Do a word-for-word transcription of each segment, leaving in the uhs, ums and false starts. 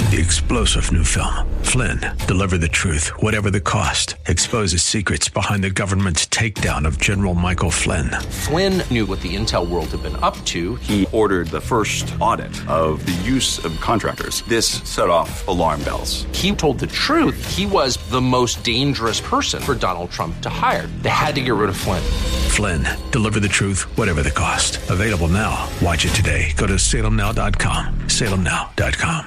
the explosive new film, Flynn, deliver the truth, whatever the cost, exposes secrets behind the government's takedown of General Michael Flynn. Flynn knew what the intel world had been up to. He ordered the first audit of the use of contractors. This set off alarm bells. He told the truth. He was the most dangerous person for Donald Trump to hire. They had to get rid of Flynn. Flynn, deliver the truth, whatever the cost. Available now. Watch it today. Go to salem now dot com. salem now dot com.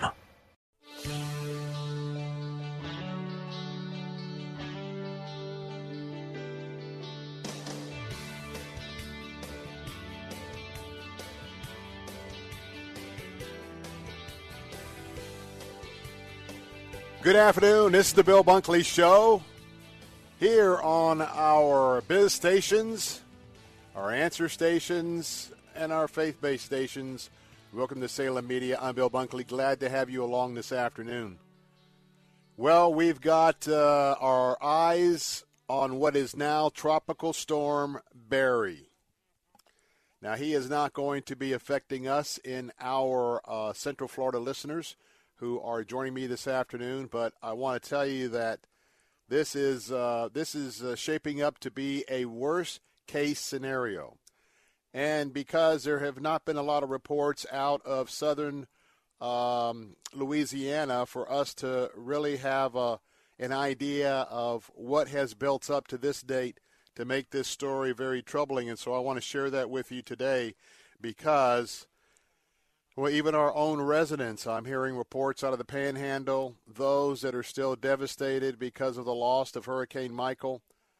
Good afternoon. This is the Bill Bunkley Show here on our biz stations, our answer stations, and our faith-based stations. Welcome to Salem Media. I'm Bill Bunkley. Glad to have you along this afternoon. Well, we've got uh, our eyes on what is now Tropical Storm Barry. Now, he is not going to be affecting us in our uh, Central Florida listeners who are joining me this afternoon, but I want to tell you that this is uh, this is uh, shaping up to be a worst-case scenario. And because there have not been a lot of reports out of southern um, Louisiana for us to really have a, an idea of what has built up to this date to make this story very troubling. And so I want to share that with you today because, well, even our own residents, I'm hearing reports out of the Panhandle, those that are still devastated because of the loss of Hurricane Michael.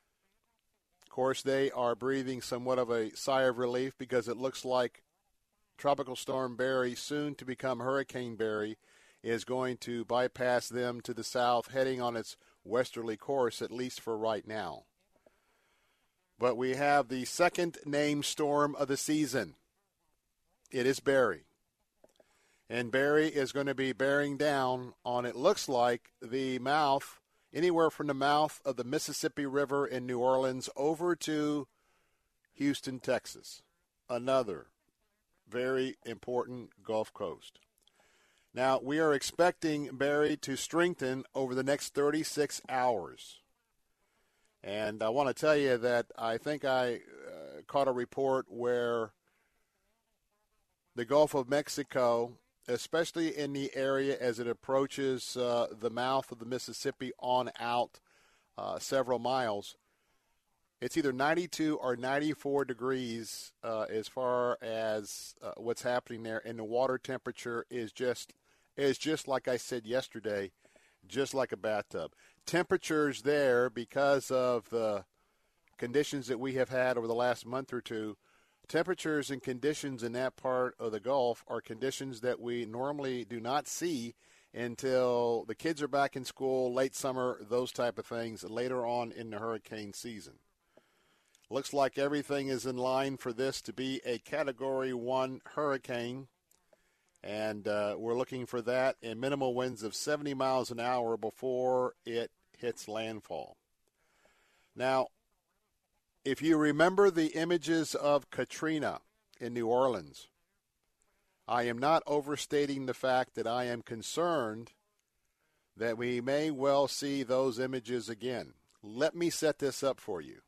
Of course, they are breathing somewhat of a sigh of relief because it looks like Tropical Storm Barry, soon to become Hurricane Barry, is going to bypass them to the south, heading on its westerly course, at least for right now. But we have the second named storm of the season. It is Barry. And Barry is going to be bearing down on, it looks like, the mouth, anywhere from the mouth of the Mississippi River in New Orleans over to Houston, Texas. Another very important Gulf Coast. Now, we are expecting Barry to strengthen over the next thirty-six hours. And I want to tell you that I think I uh, caught a report where the Gulf of Mexico, especially in the area as it approaches uh, the mouth of the Mississippi on out uh, several miles, it's either ninety-two or ninety-four degrees uh, as far as uh, what's happening there, and the water temperature is just is just like I said yesterday, just like a bathtub. Temperatures there, because of the conditions that we have had over the last month or two, temperatures and conditions in that part of the Gulf are conditions that we normally do not see until the kids are back in school, late summer, those type of things, later on in the hurricane season. Looks like everything is in line for this to be a Category one hurricane, and uh, we're looking for that in minimal winds of seventy miles an hour before it hits landfall. Now, if you remember the images of Katrina in New Orleans, I am not overstating the fact that I am concerned that we may well see those images again. Let me set this up for you.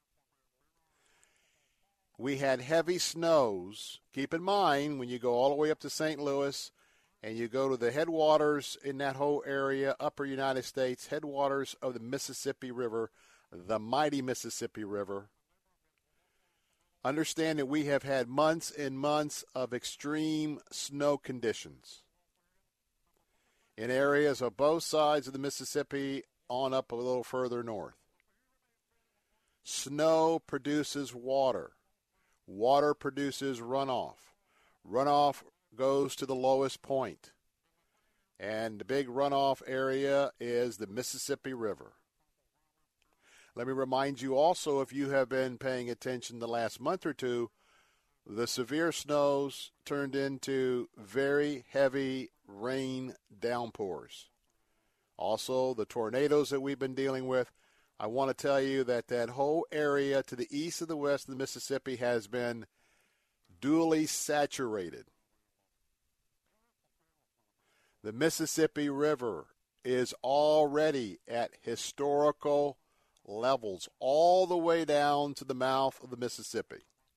We had heavy snows. Keep in mind, when you go all the way up to Saint Louis and you go to the headwaters in that whole area, upper United States, headwaters of the Mississippi River, the mighty Mississippi River, understand that we have had months and months of extreme snow conditions in areas of both sides of the Mississippi on up a little further north. Snow produces water. Water produces runoff. Runoff goes to the lowest point. And the big runoff area is the Mississippi River. Let me remind you also, if you have been paying attention the last month or two, the severe snows turned into very heavy rain downpours. Also, the tornadoes that we've been dealing with. I want to tell you that that whole area to the east of the west of the Mississippi has been duly saturated. The Mississippi River is already at historical levels, all the way down to the mouth of the Mississippi.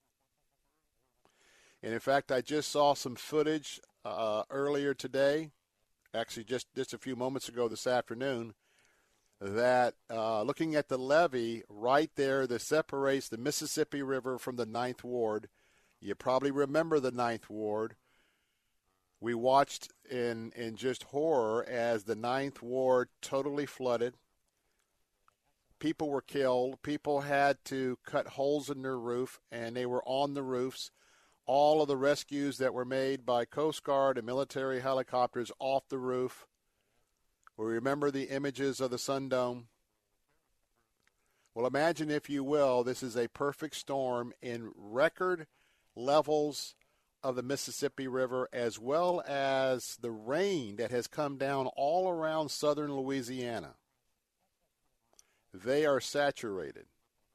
And in fact, I just saw some footage uh, earlier today, actually just, just a few moments ago this afternoon, that uh, looking at the levee right there that separates the Mississippi River from the Ninth Ward. You probably remember the Ninth Ward. We watched in, in just horror as the Ninth Ward totally flooded. People were killed. People had to cut holes in their roof, and they were on the roofs. All of the rescues that were made by Coast Guard and military helicopters off the roof. We remember the images of the Sun Dome. Well, imagine, if you will, this is a perfect storm in record levels of the Mississippi River, as well as the rain that has come down all around southern Louisiana. They are saturated.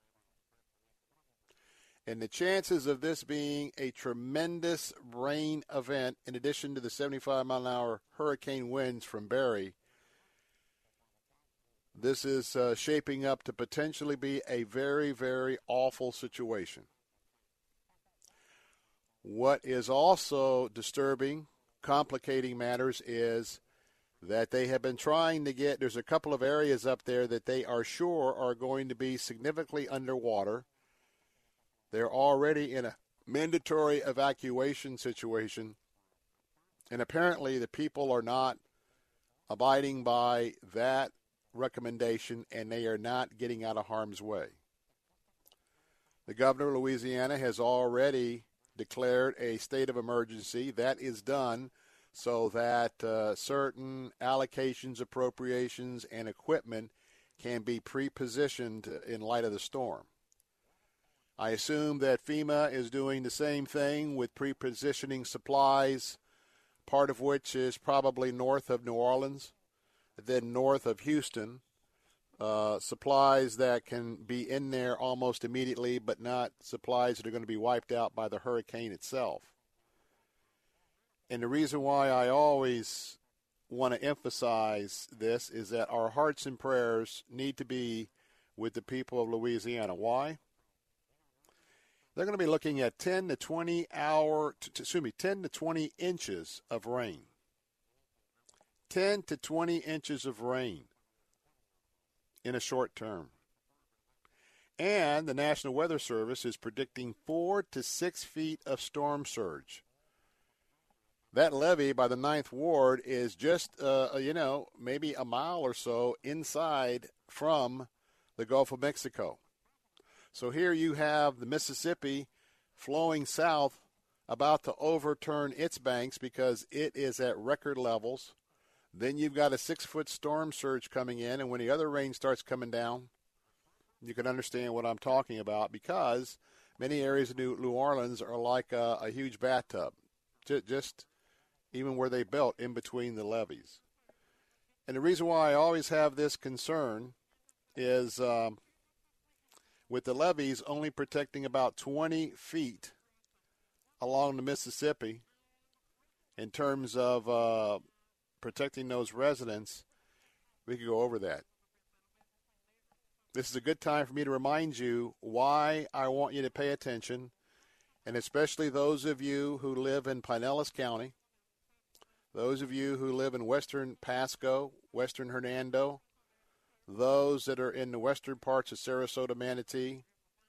And the chances of this being a tremendous rain event, in addition to the seventy-five mile an hour hurricane winds from Barry, this is uh, shaping up to potentially be a very, very awful situation. What is also disturbing, complicating matters, is that they have been trying to get, there's a couple of areas up there that they are sure are going to be significantly underwater. They're already in a mandatory evacuation situation, and apparently the people are not abiding by that recommendation, and they are not getting out of harm's way. The governor of Louisiana has already declared a state of emergency. That is done so that uh, certain allocations, appropriations, and equipment can be pre-positioned in light of the storm. I assume that FEMA is doing the same thing with pre-positioning supplies, part of which is probably north of New Orleans, then north of Houston, uh, supplies that can be in there almost immediately, but not supplies that are going to be wiped out by the hurricane itself. And the reason why I always want to emphasize this is that our hearts and prayers need to be with the people of Louisiana. Why? They're going to be looking at ten to twenty hour, excuse me, ten to twenty inches of rain. ten to twenty inches of rain in a short term. And the National Weather Service is predicting four to six feet of storm surge. That levee by the Ninth Ward is just, uh, you know, maybe a mile or so inside from the Gulf of Mexico. So here you have the Mississippi flowing south, about to overturn its banks because it is at record levels. Then you've got a six-foot storm surge coming in, and when the other rain starts coming down, you can understand what I'm talking about, because many areas of New Orleans are like a, a huge bathtub, just even where they built in between the levees. And the reason why I always have this concern is um, with the levees only protecting about twenty feet along the Mississippi in terms of uh, protecting those residents, we could go over that. This is a good time for me to remind you why I want you to pay attention, and especially those of you who live in Pinellas County, those of you who live in western Pasco, western Hernando, those that are in the western parts of Sarasota, Manatee.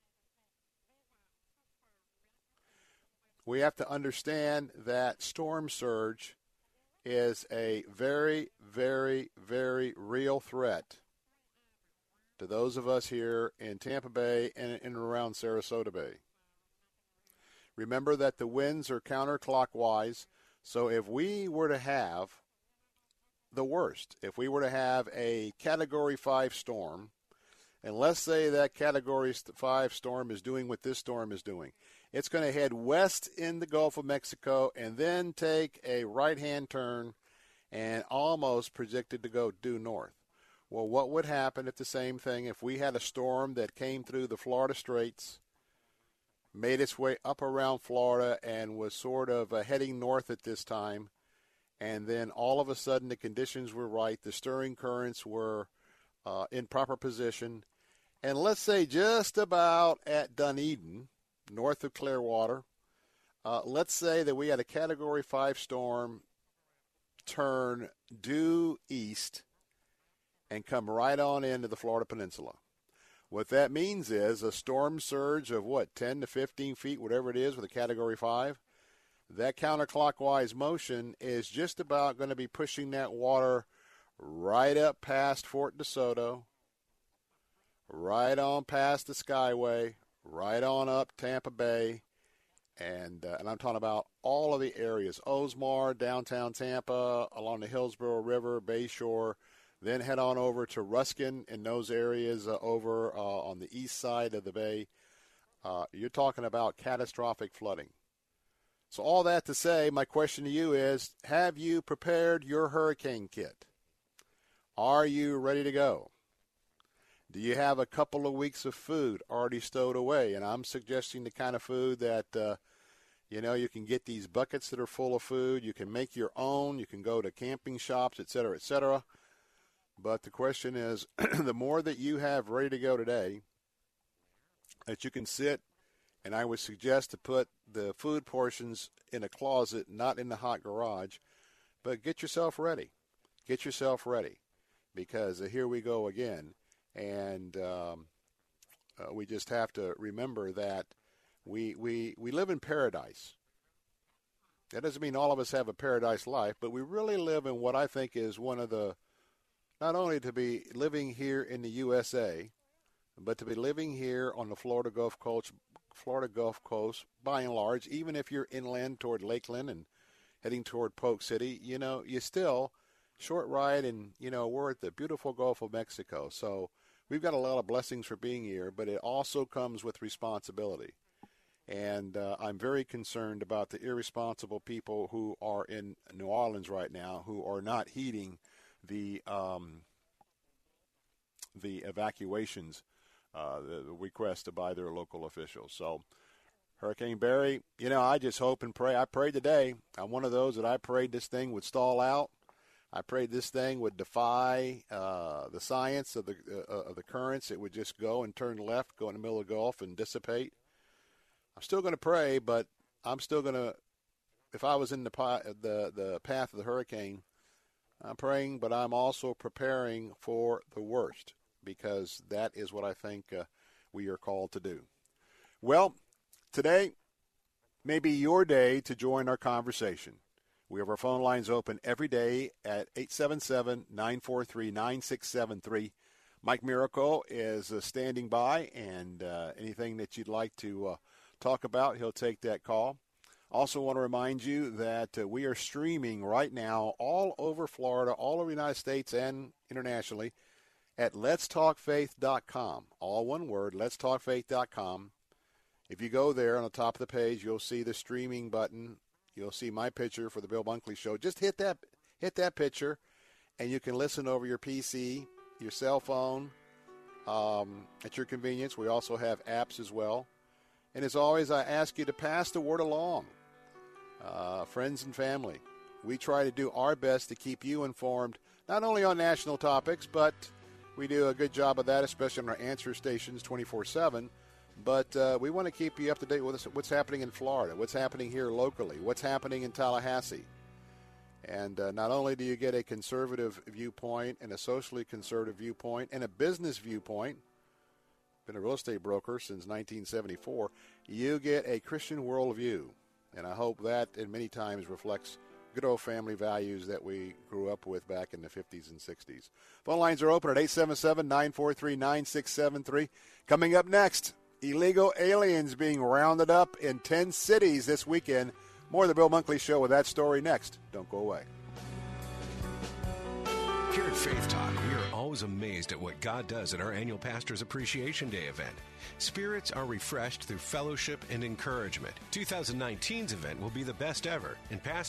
We have to understand that storm surge is a very, very, very real threat to those of us here in Tampa Bay and in and around Sarasota Bay. Remember that the winds are counterclockwise, so if we were to have the worst, if we were to have a Category five storm, and let's say that Category five storm is doing what this storm is doing, it's going to head west in the Gulf of Mexico and then take a right-hand turn and almost predicted to go due north. Well, what would happen if the same thing, if we had a storm that came through the Florida Straits, made its way up around Florida, and was sort of uh, heading north at this time, and then all of a sudden the conditions were right, the stirring currents were uh, in proper position, and let's say just about at Dunedin, north of Clearwater, uh, let's say that we had a Category five storm turn due east and come right on into the Florida Peninsula. What that means is a storm surge of, what, ten to fifteen feet, whatever it is, with a Category five. That counterclockwise motion is just about going to be pushing that water right up past Fort DeSoto, right on past the Skyway, right on up Tampa Bay, and uh, and I'm talking about all of the areas, Osmar, downtown Tampa, along the Hillsborough River, Bayshore, then head on over to Ruskin and those areas uh, over uh, on the east side of the bay. Uh, you're talking about catastrophic flooding. So all that to say, my question to you is, have you prepared your hurricane kit? Are you ready to go? Do you have a couple of weeks of food already stowed away? And I'm suggesting the kind of food that, uh, you know, you can get these buckets that are full of food. You can make your own. You can go to camping shops, et cetera, et cetera. But the question is, the more that you have ready to go today, that you can sit, and I would suggest to put the food portions in a closet, not in the hot garage, but get yourself ready. Get yourself ready, because uh, here we go again. And um, uh, we just have to remember that we, we, we live in paradise. That doesn't mean all of us have a paradise life, but we really live in what I think is one of the, not only to be living here in the U S A, but to be living here on the Florida Gulf Coast, Florida Gulf Coast, by and large, even if you're inland toward Lakeland and heading toward Polk City, you know, you still short ride, and, you know, we're at the beautiful Gulf of Mexico. So we've got a lot of blessings for being here, but it also comes with responsibility. And uh, I'm very concerned about the irresponsible people who are in New Orleans right now who are not heeding the um, the evacuations Uh, the, the request by their local officials. So, Hurricane Barry, you know, I just hope and pray. I prayed today. I'm one of those that I prayed this thing would stall out. I prayed this thing would defy uh, the science of the uh, of the currents. It would just go and turn left, go in the middle of the Gulf, and dissipate. I'm still going to pray, but I'm still going to, if I was in the, the the path of the hurricane, I'm praying, but I'm also preparing for the worst, because that is what I think uh, we are called to do. Well, today may be your day to join our conversation. We have our phone lines open every day at eight seven seven, nine four three, nine six seven three. Mike Miracle is uh, standing by, and uh, anything that you'd like to uh, talk about, he'll take that call. Also want to remind you that uh, we are streaming right now all over Florida, all over the United States and internationally, at lets talk faith dot com. All one word, lets talk faith dot com. If you go there on the top of the page, you'll see the streaming button. You'll see my picture for the Bill Bunkley Show. Just hit that hit that picture, and you can listen over your P C, your cell phone, um, at your convenience. We also have apps as well. And as always, I ask you to pass the word along. Uh, friends and family, we try to do our best to keep you informed, not only on national topics, but we do a good job of that, especially on our answer stations twenty-four seven. But uh, we want to keep you up to date with what's happening in Florida, what's happening here locally, what's happening in Tallahassee. And uh, not only do you get a conservative viewpoint and a socially conservative viewpoint and a business viewpoint, been a real estate broker since nineteen seventy-four, you get a Christian worldview. And I hope that, in many times, reflects good old family values that we grew up with back in the fifties and sixties. Phone lines are open at eight seven seven, nine four three, nine six seven three. Coming up next, illegal aliens being rounded up in ten cities this weekend. More of the Bill Bunkley Show with that story next. Don't go away. Here at Faith Talk, we are always amazed at what God does at our annual Pastor's Appreciation Day event. Spirits are refreshed through fellowship and encouragement. twenty nineteen's event will be the best ever, and Pastor,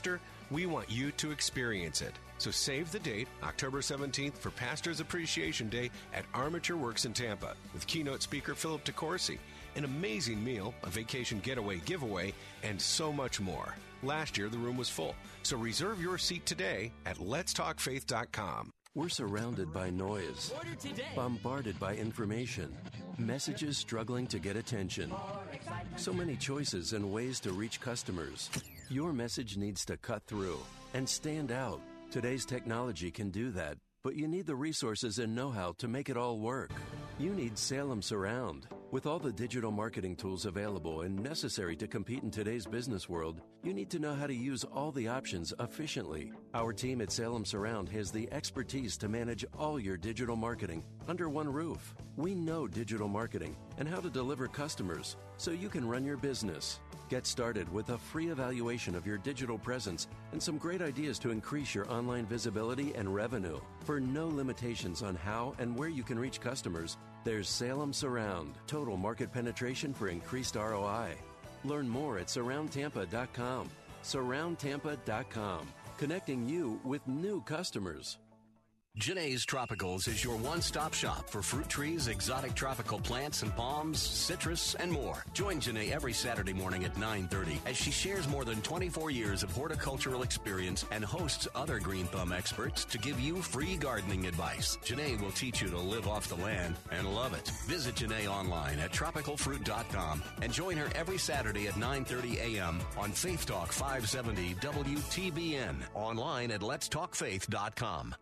We want you to experience it. So save the date, October seventeenth, for Pastors Appreciation Day at Armature Works in Tampa with keynote speaker Philip DeCourcy, an amazing meal, a vacation getaway giveaway, and so much more. Last year, the room was full, so reserve your seat today at lets talk faith dot com. We're surrounded by noise, bombarded by information, messages struggling to get attention. So many choices and ways to reach customers. Your message needs to cut through and stand out. Today's technology can do that, but you need the resources and know-how to make it all work. You need Salem Surround. With all the digital marketing tools available and necessary to compete in today's business world, you need to know how to use all the options efficiently. Our team at Salem Surround has the expertise to manage all your digital marketing under one roof. We know digital marketing and how to deliver customers so you can run your business. Get started with a free evaluation of your digital presence and some great ideas to increase your online visibility and revenue. For no limitations on how and where you can reach customers, there's Salem Surround, total market penetration for increased R O I. Learn more at surround tampa dot com. surround tampa dot com, connecting you with new customers. Janae's Tropicals is your one-stop shop for fruit trees, exotic tropical plants and palms, citrus, and more. Join Janae every Saturday morning at nine thirty as she shares more than twenty-four years of horticultural experience and hosts other Green Thumb experts to give you free gardening advice. Janae will teach you to live off the land and love it. Visit Janae online at tropical fruit dot com and join her every Saturday at nine thirty a.m. on Faith Talk five seventy W T B N, online at lets talk faith dot com.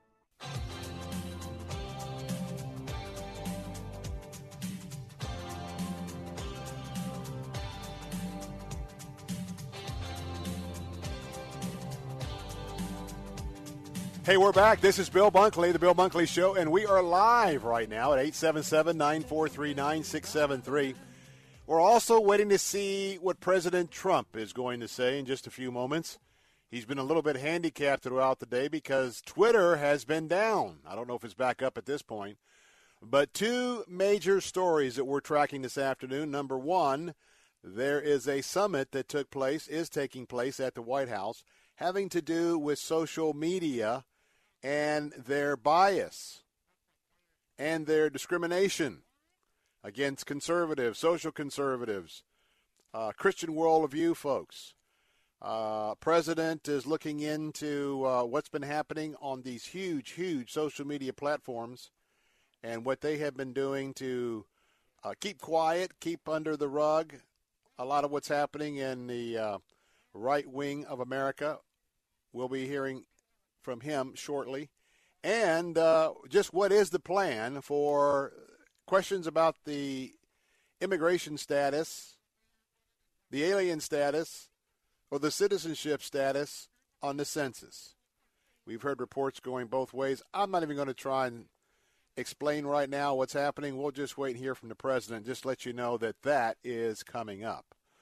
Hey, we're back. This is Bill Bunkley, the Bill Bunkley Show, and we are live right now at eight seven seven, nine four three, nine six seven three. We're also waiting to see what President Trump is going to say in just a few moments. He's been a little bit handicapped throughout the day because Twitter has been down. I don't know if it's back up at this point. But two major stories that we're tracking this afternoon. Number one, there is a summit that took place, is taking place at the White House, having to do with social media and their bias and their discrimination against conservatives, social conservatives, uh, Christian worldview folks. Uh, President is looking into uh, what's been happening on these huge, huge social media platforms and what they have been doing to uh, keep quiet, keep under the rug a lot of what's happening in the uh, right wing of America. We'll be hearing from him shortly. And uh, just what is the plan for questions about the immigration status, the alien status, or the citizenship status on the census. We've heard reports going both ways. I'm not even going to try and explain right now what's happening. We'll just wait and hear from the president. Just let you know that that is coming up.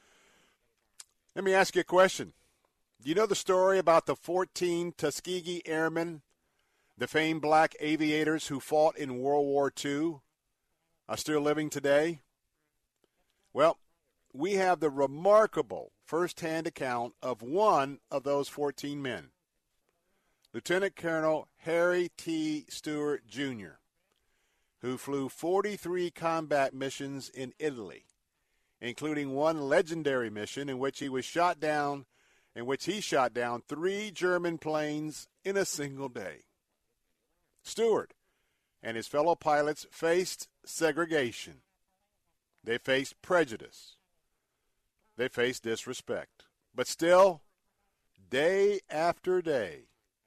Let me ask you a question. Do you know the story about the fourteen Tuskegee Airmen, the famed black aviators who fought in World War Two, are still living today? Well, we have the remarkable first-hand account of one of those fourteen men, Lieutenant Colonel Harry T. Stewart, Junior, who flew forty-three combat missions in Italy, including one legendary mission in which he was shot down, in which he shot down three German planes in a single day. Stewart and his fellow pilots faced segregation. They faced prejudice. They faced disrespect. But still, day after day,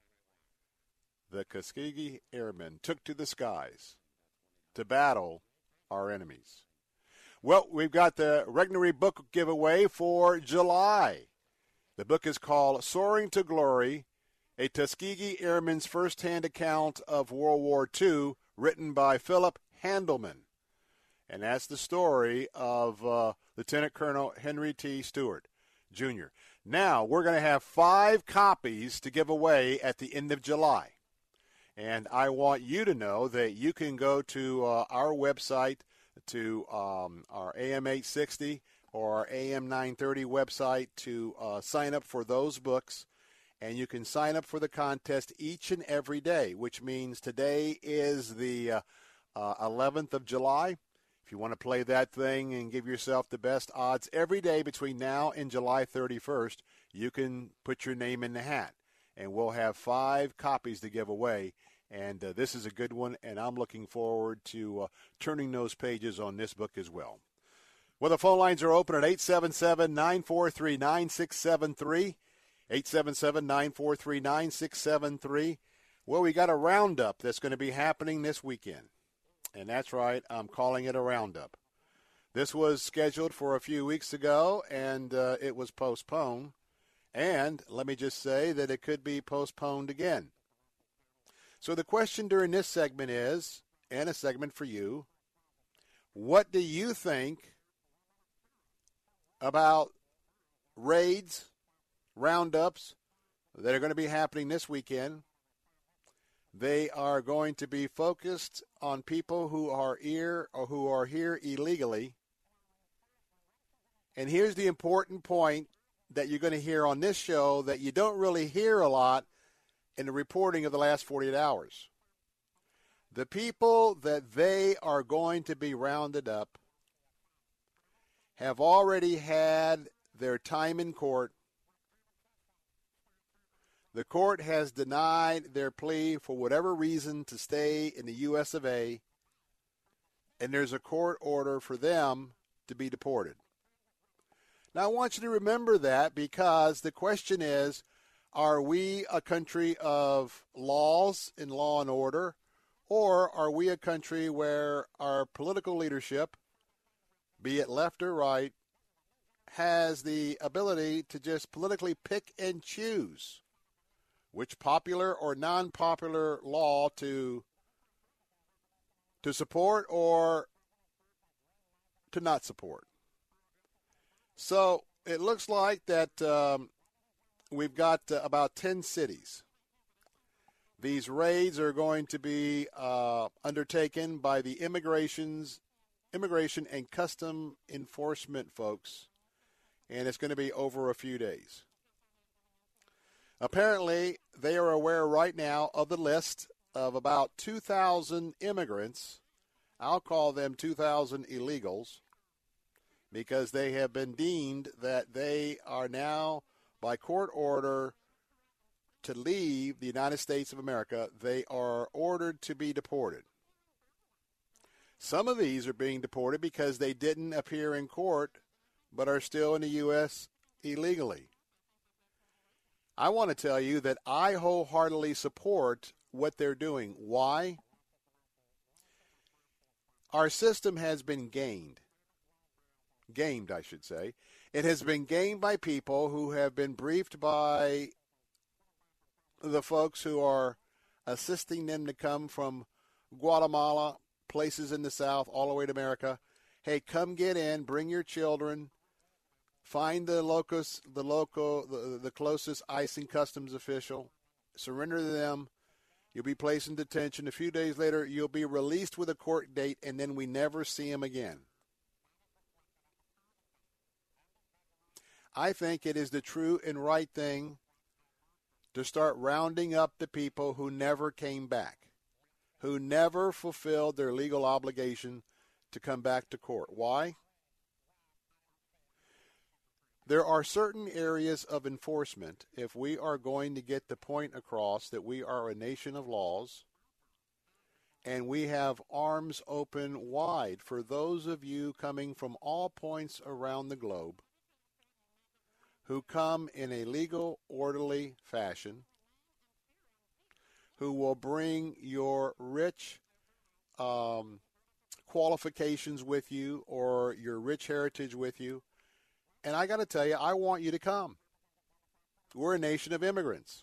the Tuskegee Airmen took to the skies to battle our enemies. Well, we've got the Regnery book giveaway for July. The book is called Soaring to Glory, a Tuskegee Airman's first-hand account of World War Two, written by Philip Handelman. And that's the story of uh, Lieutenant Colonel Henry T. Stewart, Junior Now, we're going to have five copies to give away at the end of July. And I want you to know that you can go to uh, our website, to um, our A M eight sixty or our A M nine thirty website to uh, sign up for those books. And you can sign up for the contest each and every day, which means today is the uh, uh, eleventh of July. If you want to play that thing and give yourself the best odds every day between now and July thirty-first, you can put your name in the hat. And we'll have five copies to give away. And uh, this is a good one, and I'm looking forward to uh, turning those pages on this book as well. Well, the phone lines are open at eight seven seven, nine four three, nine six seven three. eight seven seven, nine four three, nine six seven three. Well, we got a roundup that's going to be happening this weekend. And that's right, I'm calling it a roundup. This was scheduled for a few weeks ago, and uh, it was postponed. And let me just say that it could be postponed again. So the question during this segment is, and a segment for you, what do you think about raids, roundups that are going to be happening this weekend? They are going to be focused on people who are here or who are here illegally. And here's the important point that you're going to hear on this show that you don't really hear a lot in the reporting of the last forty-eight hours. The people that they are going to be rounded up have already had their time in court. The court has denied their plea for whatever reason to stay in the U S of A, and there's a court order for them to be deported. Now, I want you to remember that because the question is, are we a country of laws and law and order, or are we a country where our political leadership, be it left or right, has the ability to just politically pick and choose which popular or non-popular law to to support or to not support? So it looks like that um, we've got uh, about ten cities. These raids are going to be uh, undertaken by the immigrations, immigration and custom enforcement folks, and it's going to be over a few days. Apparently, they are aware right now of the list of about two thousand immigrants. I'll call them two thousand illegals because they have been deemed that they are now, by court order, to leave the United States of America. They are ordered to be deported. Some of these are being deported because they didn't appear in court but are still in the U S illegally. I want to tell you that I wholeheartedly support what they're doing. Why? Our system has been gamed. Gamed, I should say. It has been gamed by people who have been briefed by the folks who are assisting them to come from Guatemala, places in the South, all the way to America. Hey, come get in, bring your children. Find the locus, the local, the, the closest ICE and customs official. Surrender to them. You'll be placed in detention. A few days later, you'll be released with a court date, and then we never see him again. I think it is the true and right thing to start rounding up the people who never came back, who never fulfilled their legal obligation to come back to court. Why? There are certain areas of enforcement, if we are going to get the point across that we are a nation of laws and we have arms open wide for those of you coming from all points around the globe who come in a legal, orderly fashion, who will bring your rich um, qualifications with you or your rich heritage with you. And I got to tell you, I want you to come. We're a nation of immigrants.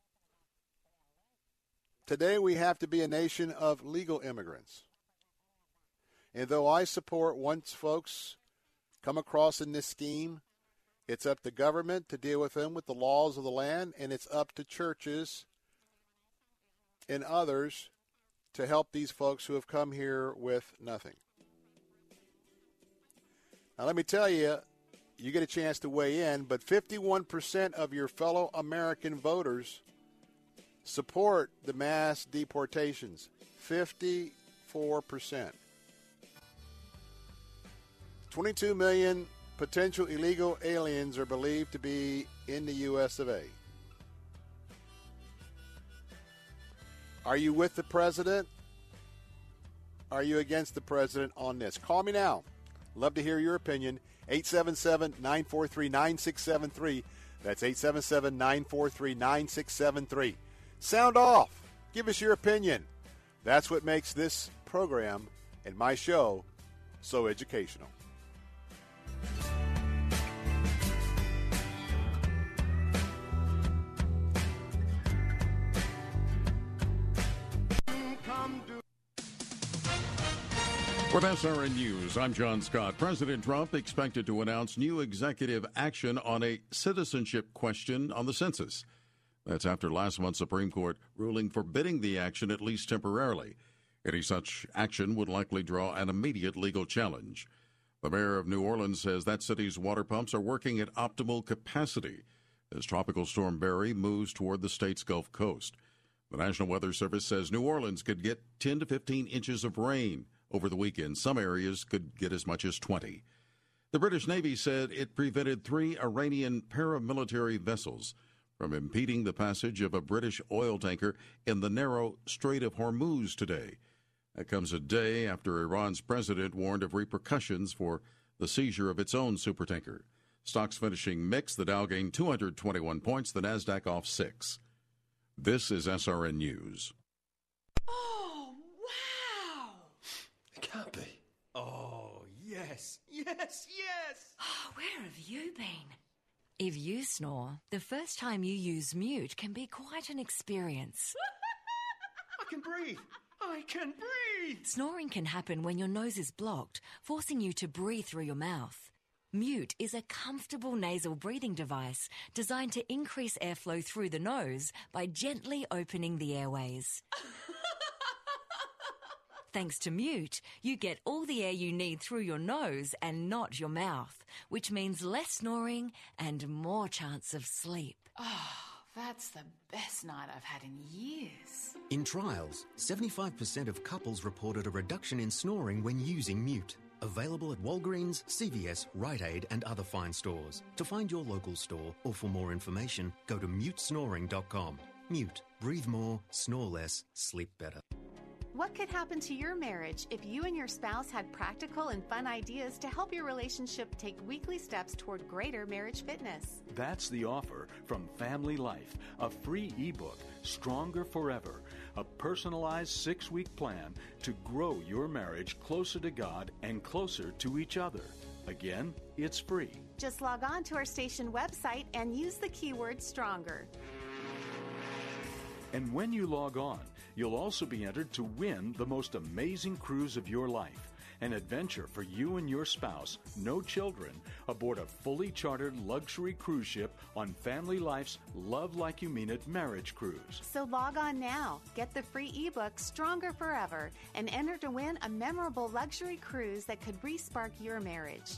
Today we have to be a nation of legal immigrants. And though I support once folks come across in this scheme, it's up to government to deal with them with the laws of the land, and it's up to churches and others to help these folks who have come here with nothing. Now let me tell you, you get a chance to weigh in, but fifty-one percent of your fellow American voters support the mass deportations. fifty-four percent. twenty-two million potential illegal aliens are believed to be in the U S of A. Are you with the president? Are you against the president on this? Call me now. Love to hear your opinion. eight seven seven, nine four three, nine six seven three. That's eight seven seven, nine four three, nine six seven three. Sound off. Give us your opinion. That's what makes this program and my show so educational. With S R N News, I'm John Scott. President Trump expected to announce new executive action on a citizenship question on the census. That's after last month's Supreme Court ruling forbidding the action, at least temporarily. Any such action would likely draw an immediate legal challenge. The mayor of New Orleans says that city's water pumps are working at optimal capacity as Tropical Storm Barry moves toward the state's Gulf Coast. The National Weather Service says New Orleans could get ten to fifteen inches of rain over the weekend. Some areas could get as much as twenty. The British Navy said it prevented three Iranian paramilitary vessels from impeding the passage of a British oil tanker in the narrow Strait of Hormuz today. That comes a day after Iran's president warned of repercussions for the seizure of its own supertanker. Stocks finishing mixed. The Dow gained two hundred twenty-one points, the Nasdaq off six. This is S R N News. Oh, wow! It can't be. Oh, yes, yes, yes! Oh, where have you been? If you snore, the first time you use Mute can be quite an experience. I can breathe! I can breathe! Snoring can happen when your nose is blocked, forcing you to breathe through your mouth. Mute is a comfortable nasal breathing device designed to increase airflow through the nose by gently opening the airways. Thanks to Mute, you get all the air you need through your nose and not your mouth, which means less snoring and more chance of sleep. Oh, that's the best night I've had in years. In trials, seventy-five percent of couples reported a reduction in snoring when using Mute. Available at Walgreens, C V S, Rite Aid and other fine stores. To find your local store or for more information, go to mute snoring dot com. Mute. Breathe more, snore less, sleep better. What could happen to your marriage if you and your spouse had practical and fun ideas to help your relationship take weekly steps toward greater marriage fitness? That's the offer from Family Life, a free ebook, Stronger Forever, a personalized six-week plan to grow your marriage closer to God and closer to each other. Again, it's free. Just log on to our station website and use the keyword Stronger. And when you log on, you'll also be entered to win the most amazing cruise of your life. An adventure for you and your spouse, no children, aboard a fully chartered luxury cruise ship on Family Life's Love Like You Mean It marriage cruise. So log on now, get the free ebook Stronger Forever, and enter to win a memorable luxury cruise that could re-spark your marriage.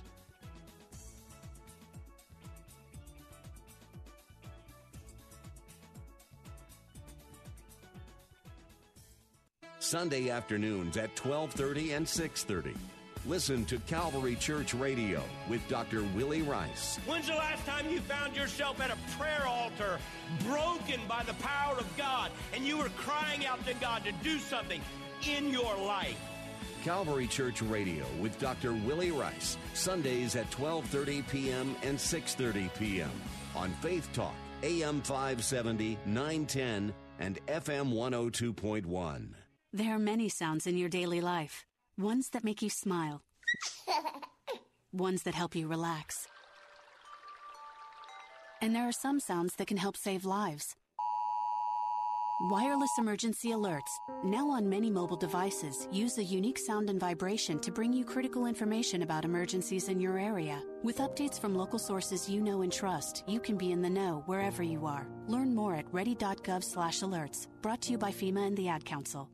Sunday afternoons at twelve thirty and six thirty. Listen to Calvary Church Radio with Doctor Willie Rice. When's the last time you found yourself at a prayer altar broken by the power of God and you were crying out to God to do something in your life? Calvary Church Radio with Doctor Willie Rice. Sundays at twelve thirty p.m. and six thirty p.m. on Faith Talk, A M five seventy, nine ten, and F M one oh two point one. There are many sounds in your daily life. Ones that make you smile. Ones that help you relax. And there are some sounds that can help save lives. Wireless emergency alerts, now on many mobile devices, use a unique sound and vibration to bring you critical information about emergencies in your area. With updates from local sources you know and trust, you can be in the know wherever you are. Learn more at ready.gov slash alerts. Brought to you by FEMA and the Ad Council.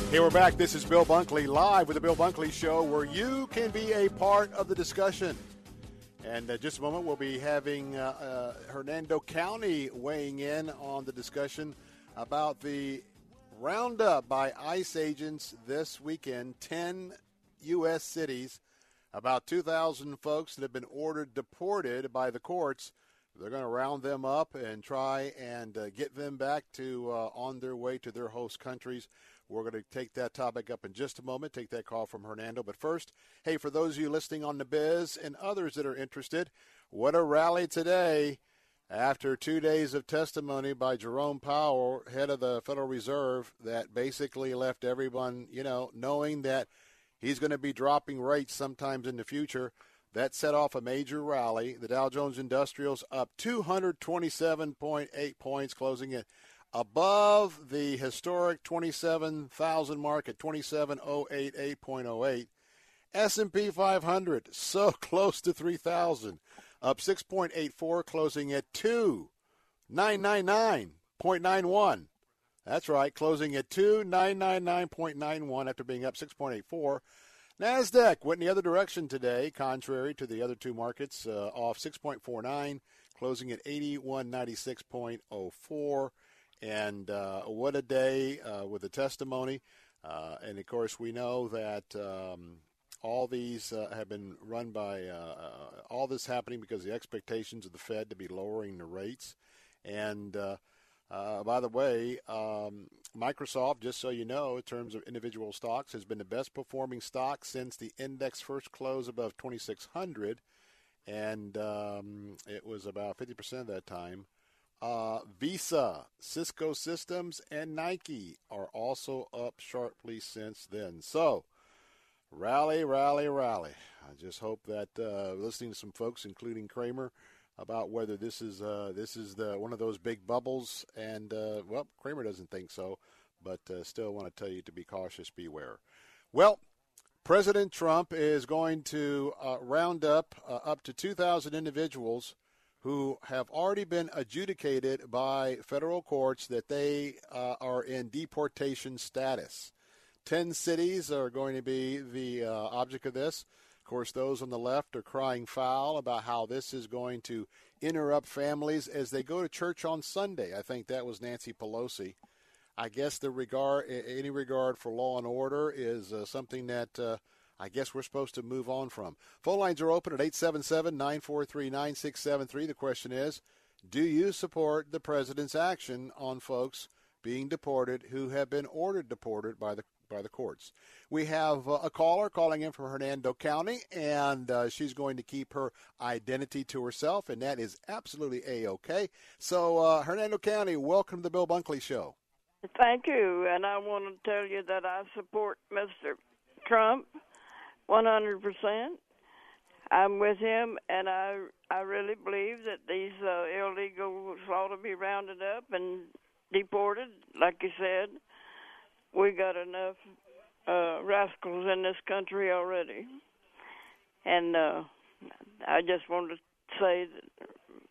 Hey, we're back. This is Bill Bunkley live with the Bill Bunkley Show, where you can be a part of the discussion. And uh, just a moment, we'll be having uh, uh, Hernando County weighing in on the discussion about the roundup by ICE agents this weekend. ten U S cities, about two thousand folks that have been ordered deported by the courts. They're going to round them up and try and uh, get them back to uh, on their way to their host countries. We're going to take that topic up in just a moment, take that call from Hernando. But first, hey, for those of you listening on the Biz and others that are interested, what a rally today after two days of testimony by Jerome Powell, head of the Federal Reserve, that basically left everyone, you know, knowing that he's going to be dropping rates sometimes in the future. That set off a major rally. The Dow Jones Industrials up two hundred twenty-seven point eight points, closing it above the historic twenty-seven thousand mark at twenty-seven thousand eighty-eight point oh eight. S and P five hundred, so close to three thousand, up six point eight four, closing at two thousand nine hundred ninety-nine point nine one. That's right, closing at two thousand nine hundred ninety-nine point nine one after being up six point eight four. NASDAQ went in the other direction today, contrary to the other two markets, uh, off six point four nine, closing at eighty-one ninety-six point oh four. And uh, what a day uh, with the testimony. Uh, and, of course, we know that um, all these uh, have been run by uh, uh, all this happening because of the expectations of the Fed to be lowering the rates. And, uh, uh, by the way, um, Microsoft, just so you know, in terms of individual stocks, has been the best performing stock since the index first closed above twenty-six hundred. And um, it was about fifty percent of that time. Uh, Visa, Cisco Systems, and Nike are also up sharply since then. So, rally, rally, rally. I just hope that uh, listening to some folks, including Kramer, about whether this is uh, this is the one of those big bubbles. And, uh, well, Kramer doesn't think so, but uh, still want to tell you to be cautious, beware. Well, President Trump is going to uh, round up uh, up to two thousand individuals who have already been adjudicated by federal courts that they uh, are in deportation status. Ten cities are going to be the uh, object of this. Of course, those on the left are crying foul about how this is going to interrupt families as they go to church on Sunday. I think that was Nancy Pelosi. I guess the regard, any regard for law and order is uh, something that uh, I guess we're supposed to move on from. Phone lines are open at eight seven seven, nine four three, nine six seven three. The question is, do you support the president's action on folks being deported who have been ordered deported by the by the courts? We have uh, a caller calling in from Hernando County, and uh, she's going to keep her identity to herself, and that is absolutely A-okay. So, uh, Hernando County, welcome to the Bill Bunkley Show. Thank you, and I want to tell you that I support Mister Trump one hundred percent. I'm with him, and I I really believe that these uh, illegals ought to be rounded up and deported. Like you said, we got enough uh, rascals in this country already. And uh, I just want to say that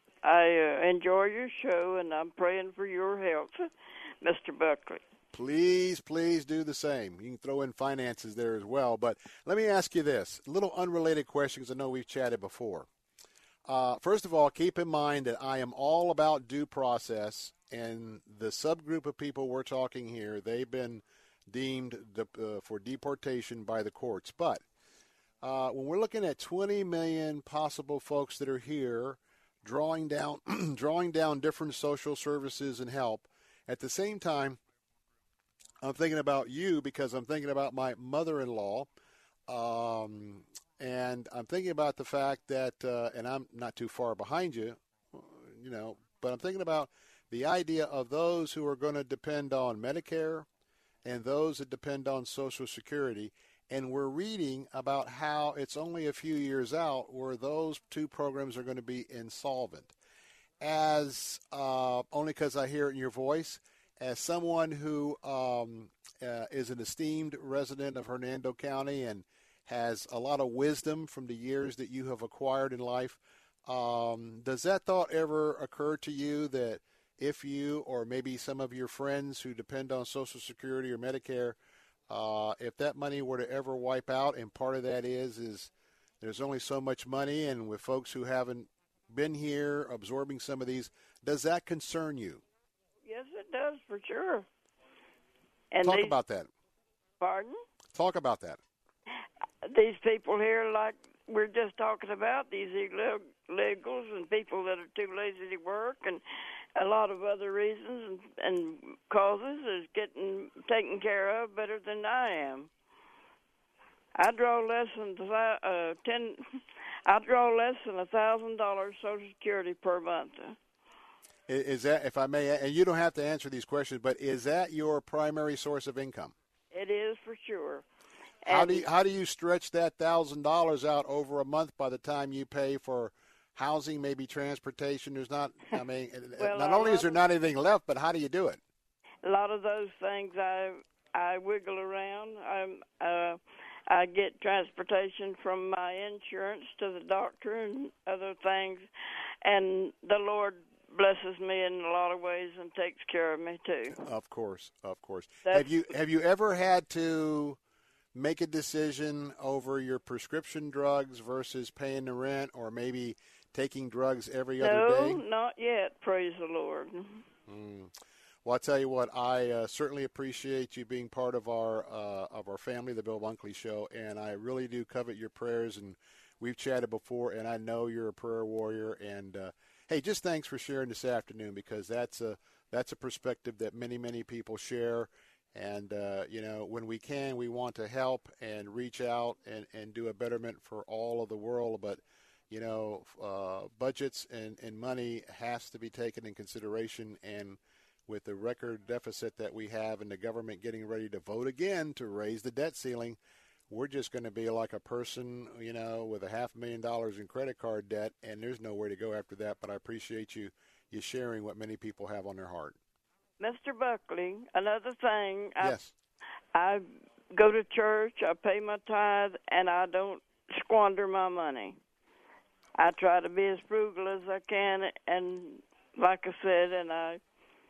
I uh, enjoy your show, and I'm praying for your health, Mister Buckley. Please, please do the same. You can throw in finances there as well. But let me ask you this, a little unrelated question because I know we've chatted before. Uh, first of all, keep in mind that I am all about due process, and the subgroup of people we're talking here, they've been deemed de- uh, for deportation by the courts. But uh, when we're looking at twenty million possible folks that are here drawing down, drawing down different social services and help, at the same time, I'm thinking about you because I'm thinking about my mother-in-law, um, and I'm thinking about the fact that, uh, and I'm not too far behind you, you know, but I'm thinking about the idea of those who are going to depend on Medicare and those that depend on Social Security, and we're reading about how it's only a few years out where those two programs are going to be insolvent. As uh, only because I hear it in your voice, as someone who um, uh, is an esteemed resident of Hernando County and has a lot of wisdom from the years that you have acquired in life, um, does that thought ever occur to you that if you or maybe some of your friends who depend on Social Security or Medicare Uh, if that money were to ever wipe out, and part of that is is there's only so much money, and with folks who haven't been here absorbing some of these, does that concern you? Yes, it does, for sure. And Talk these, about that. Pardon? Talk about that. These people here, like we're just talking about, these illegals and people that are too lazy to work, and a lot of other reasons and, and causes is getting taken care of better than I am. I draw less than uh, ten. I draw less than a thousand dollars Social Security per month. Is that, if I may, and you don't have to answer these questions, but is that your primary source of income? It is, for sure. How do you, how do you stretch that thousand dollars out over a month by the time you pay for housing, maybe transportation? There's not. I mean, well, not only is there not anything left, but how do you do it? A lot of those things I I wiggle around. I'm, uh, I get transportation from my insurance to the doctor and other things, and the Lord blesses me in a lot of ways and takes care of me too. Of course, of course. That's, have you have you ever had to make a decision over your prescription drugs versus paying the rent, or maybe taking drugs every no, other day? No, not yet. Praise the Lord. Mm. Well, I'll tell you what, I uh, certainly appreciate you being part of our uh, of our family, the Bill Bunkley Show, and I really do covet your prayers. And we've chatted before, and I know you're a prayer warrior. And uh, hey, just thanks for sharing this afternoon, because that's a that's a perspective that many many people share. And uh, you know, when we can, we want to help and reach out and, and do a betterment for all of the world. But you know, uh, budgets and, and money has to be taken in consideration. And with the record deficit that we have and the government getting ready to vote again to raise the debt ceiling, we're just going to be like a person, you know, with a half a million dollars in credit card debt, and there's nowhere to go after that. But I appreciate you, you sharing what many people have on their heart. Mister Buckley, another thing. Yes. I, I go to church, I pay my tithe, and I don't squander my money. I try to be as frugal as I can, and like I said, and I,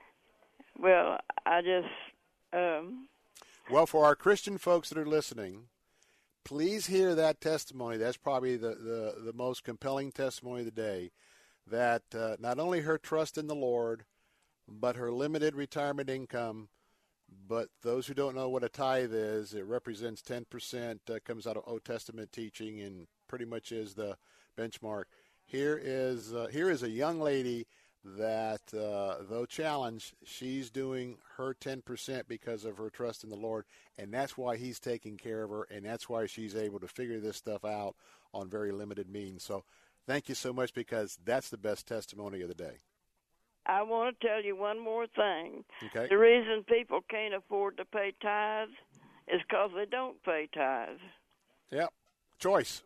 well, I just... Um, well, for our Christian folks that are listening, please hear that testimony. That's probably the, the, the most compelling testimony of the day, that uh, not only her trust in the Lord, but her limited retirement income, but those who don't know what a tithe is, it represents ten percent, uh, comes out of Old Testament teaching and pretty much is the benchmark. Here is uh, here is a young lady that, uh, though challenged, she's doing her ten percent because of her trust in the Lord, and that's why he's taking care of her, and that's why she's able to figure this stuff out on very limited means. So thank you so much, because that's the best testimony of the day. I want to tell you one more thing. Okay. The reason people can't afford to pay tithes is because they don't pay tithes. Yep. Choice.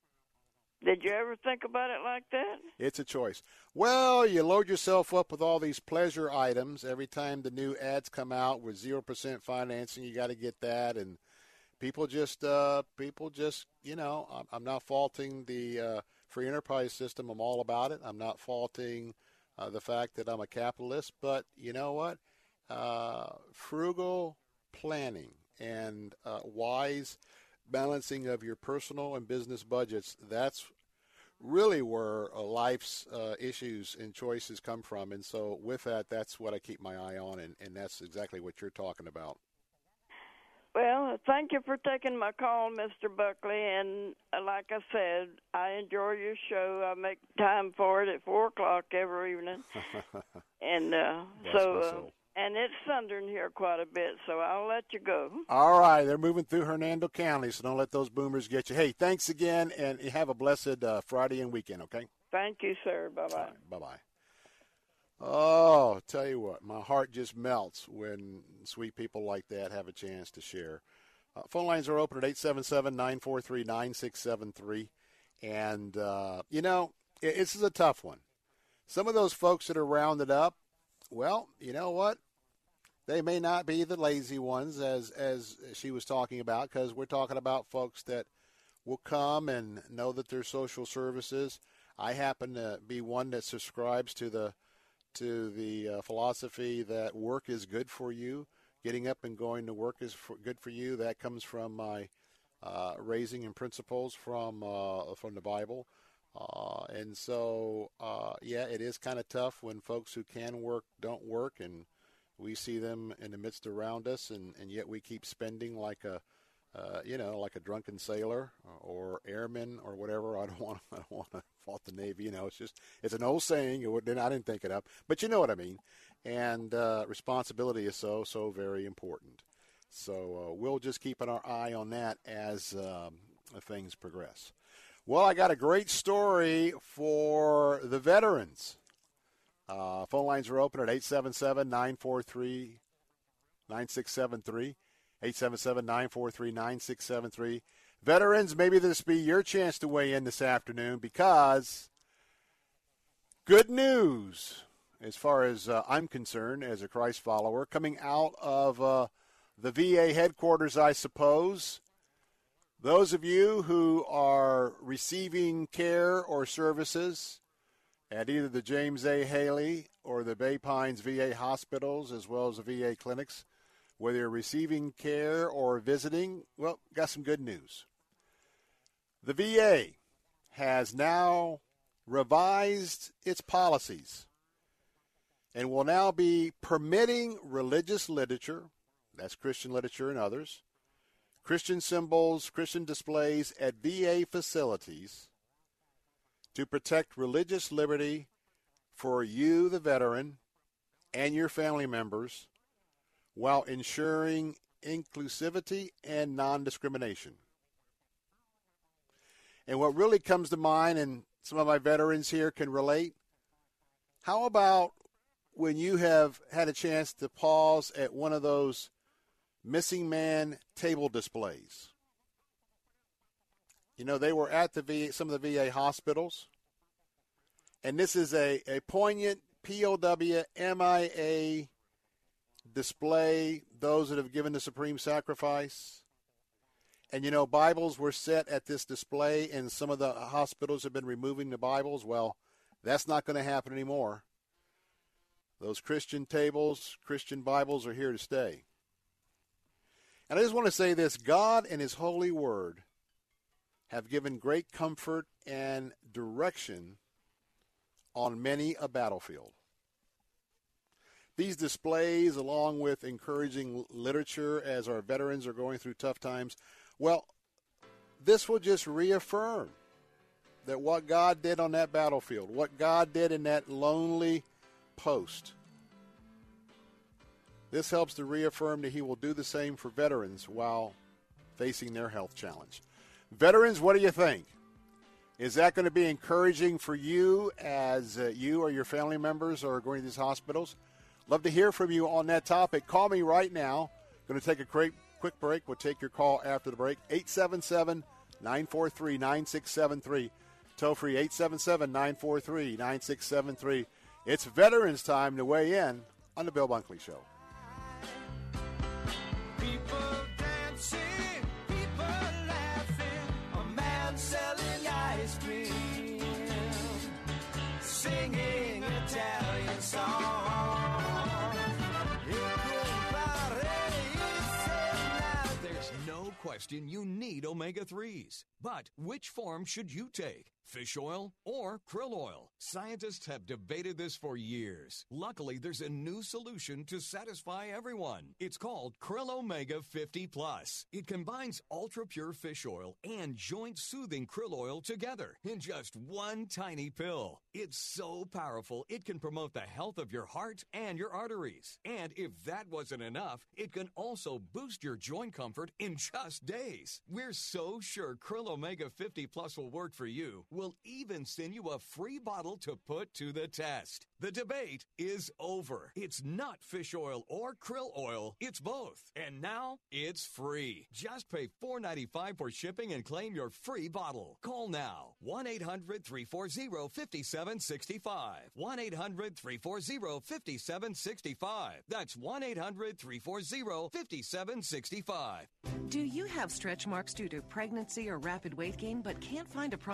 Did you ever think about it like that? It's a choice. Well, you load yourself up with all these pleasure items. Every time the new ads come out with zero percent financing, you got to get that. And people just, uh, people just, you know, I'm, I'm not faulting the uh, free enterprise system. I'm all about it. I'm not faulting uh, the fact that I'm a capitalist. But you know what? Uh, frugal planning and uh, wise balancing of your personal and business budgets, that's really where uh, life's uh, issues and choices come from. And so with that, that's what I keep my eye on, and, and that's exactly what you're talking about. Well, thank you for taking my call, Mister Buckley. And uh, like I said, I enjoy your show. I make time for it at four o'clock every evening. and uh, so, uh, and it's thundering here quite a bit, so I'll let you go. All right. They're moving through Hernando County, so don't let those boomers get you. Hey, thanks again, and have a blessed uh, Friday and weekend, okay? Thank you, sir. Bye-bye. Right, bye-bye. Oh, tell you what, my heart just melts when sweet people like that have a chance to share. Uh, phone lines are open at eight seven seven, nine four three, nine six seven three. And, uh, you know, it, this is a tough one. Some of those folks that are rounded up, well, you know what? They may not be the lazy ones, as as she was talking about, because we're talking about folks that will come and know that there's social services. I happen to be one that subscribes to the to the uh, philosophy that work is good for you. getting up and going to work is for, good for you. That comes from my uh, raising and principles from uh, from the Bible. Uh, and so, uh, yeah, it is kind of tough when folks who can work don't work, and we see them in the midst around us, and, and yet we keep spending like a, uh, you know, like a drunken sailor or airman or whatever. I don't want to, I don't want to fault the Navy. You know, it's just, it's an old saying. It would, I didn't think it up, but you know what I mean. And uh, responsibility is so, so very important. So uh, we'll just keep our eye on that as um, things progress. Well, I got a great story for the veterans. Uh, phone lines are open at eight seven seven, nine four three, nine six seven three, eight seven seven, nine four three, nine six seven three. Veterans, maybe this be your chance to weigh in this afternoon, because good news as far as uh, I'm concerned as a Christ follower, coming out of uh, the V A headquarters, I suppose. Those of you who are receiving care or services at either the James A. Haley or the Bay Pines V A hospitals, as well as the V A clinics, whether you're receiving care or visiting, well, got some good news. The V A has now revised its policies and will now be permitting religious literature, that's Christian literature and others, Christian symbols, Christian displays at V A facilities to protect religious liberty for you, the veteran, and your family members, while ensuring inclusivity and non-discrimination. And what really comes to mind, and some of my veterans here can relate, how about when you have had a chance to pause at one of those missing man table displays? You know, they were at the V A, some of the V A hospitals, and this is a, a poignant P O W M I A display, those that have given the supreme sacrifice. And, you know, Bibles were set at this display, and some of the hospitals have been removing the Bibles. Well, that's not going to happen anymore. Those Christian tables, Christian Bibles are here to stay. And I just want to say this, God and his holy word have given great comfort and direction on many a battlefield. These displays, along with encouraging literature as our veterans are going through tough times, well, this will just reaffirm that what God did on that battlefield, what God did in that lonely post, this helps to reaffirm that he will do the same for veterans while facing their health challenge. Veterans, what do you think? Is that going to be encouraging for you as uh, you or your family members are going to these hospitals? Love to hear from you on that topic. Call me right now. Going to take a quick, quick break. We'll take your call after the break. eight seven seven, nine four three, nine six seven three. Toll free eight seven seven, nine four three, nine six seven three. It's Veterans Time to weigh in on the Bill Bunkley Show. People dancing, people laughing, a man selling ice cream, singing Italian songs. There's no question you need omega threes. But which form should you take? Fish oil or krill oil? Scientists have debated this for years. Luckily, there's a new solution to satisfy everyone. It's called Krill Omega fifty plus. It combines ultra-pure fish oil and joint-soothing krill oil together in just one tiny pill. It's so powerful, it can promote the health of your heart and your arteries. And if that wasn't enough, it can also boost your joint comfort in just days. We're so sure Krill Omega fifty plus will work for you. We'll even send you a free bottle to put to the test. The debate is over. It's not fish oil or krill oil. It's both. And now it's free. Just pay four dollars and ninety-five cents for shipping and claim your free bottle. Call now. one eight hundred, three four zero, five seven six five. one eight hundred, three four zero, five seven six five. That's one eight hundred, three four zero, five seven six five. Do you have stretch marks due to pregnancy or rapid weight gain but can't find a product that works?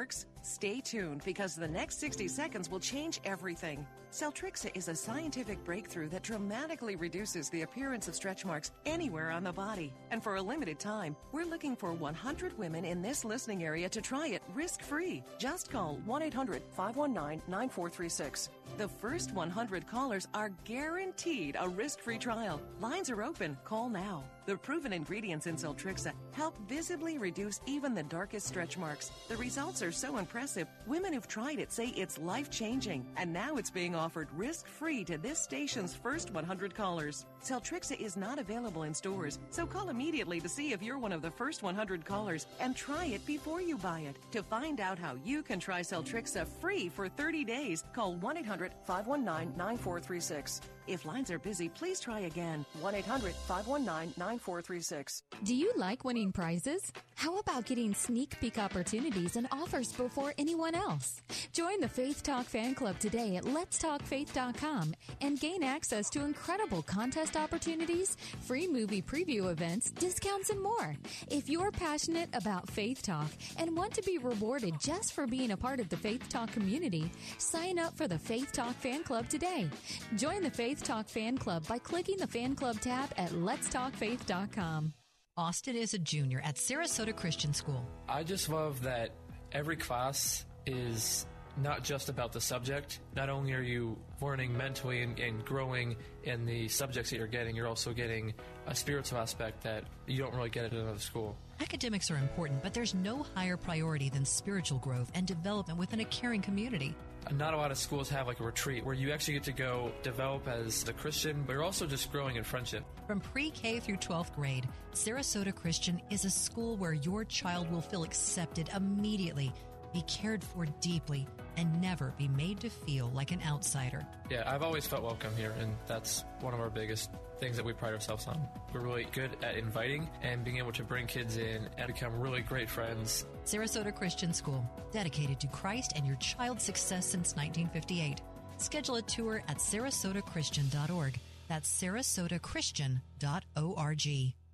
works? Stay tuned because the next sixty seconds will change everything. Celtrixa is a scientific breakthrough that dramatically reduces the appearance of stretch marks anywhere on the body. And for a limited time, we're looking for one hundred women in this listening area to try it risk-free. Just call one eight hundred five one nine nine four three six. The first one hundred callers are guaranteed a risk-free trial. Lines are open. Call now. The proven ingredients in Celtrixa help visibly reduce even the darkest stretch marks. The results are so impressive, women who've tried it say it's life-changing. And now it's being offered risk-free to this station's first one hundred callers. Celtrixa is not available in stores, so call immediately to see if you're one of the first one hundred callers and try it before you buy it. To find out how you can try Celtrixa free for thirty days, call one eight hundred five one nine nine four three six. If lines are busy, please try again. one eight hundred five one nine nine four three six. Do you like winning prizes? How about getting sneak peek opportunities and offers before anyone else? Join the Faith Talk fan club today at lets talk faith dot com and gain access to incredible contest opportunities, free movie preview events, discounts, and more. If you're passionate about Faith Talk and want to be rewarded just for being a part of the Faith Talk community, sign up for the Faith Talk fan club today. Join the Faith Talk fan club by clicking the fan club tab at lets talk faith dot com. Austin is a junior at Sarasota Christian School. I just love that every class is not just about the subject. Not only are you learning mentally and, and growing in the subjects that you're getting, you're also getting a spiritual aspect that you don't really get at another school. Academics are important, but there's no higher priority than spiritual growth and development within a caring community. Not a lot of schools have like a retreat where you actually get to go develop as a Christian, but you're also just growing in friendship. From pre-K through twelfth grade, Sarasota Christian is a school where your child will feel accepted immediately, be cared for deeply, and never be made to feel like an outsider. Yeah, I've always felt welcome here, and that's one of our biggest things that we pride ourselves on. We're really good at inviting and being able to bring kids in and become really great friends. Sarasota Christian School, dedicated to Christ and your child's success since nineteen fifty-eight. Schedule a tour at sarasota christian dot org. That's sarasota christian dot org.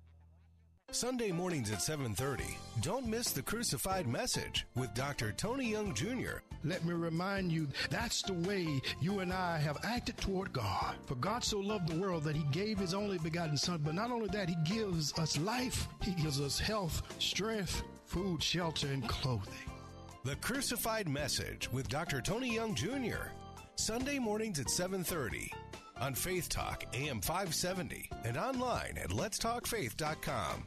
Sunday mornings at seven thirty. Don't miss the Crucified Message with Doctor Tony Young Junior Let me remind you, that's the way you and I have acted toward God. For God so loved the world that he gave his only begotten Son. But not only that, he gives us life, he gives us health, strength, food, shelter, and clothing. The Crucified Message with Doctor Tony Young Junior Sunday mornings at seven thirty on Faith Talk A M five seventy and online at lets talk faith dot com.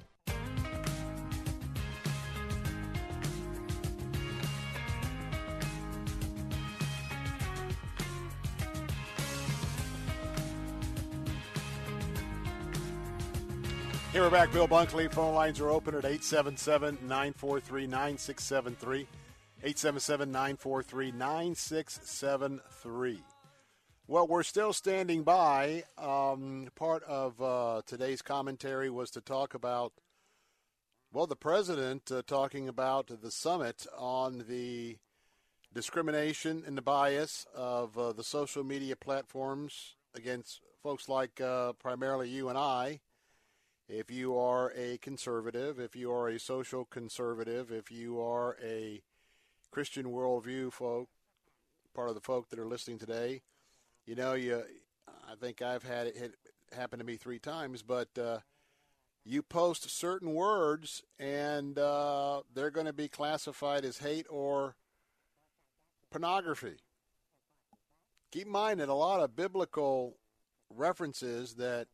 Here we're back. Bill Bunkley. Phone lines are open at eight seven seven, nine four three, nine six seven three. eight seven seven, nine four three, nine six seven three. Well, we're still standing by. Um, part of uh, today's commentary was to talk about, well, the president uh, talking about the summit on the discrimination and the bias of uh, the social media platforms against folks like uh, primarily you and I. If you are a conservative, if you are a social conservative, if you are a Christian worldview folk, part of the folk that are listening today, you know, you. I think I've had it hit, happen to me three times, but uh, you post certain words and uh, they're going to be classified as hate or pornography. Keep in mind that a lot of biblical references that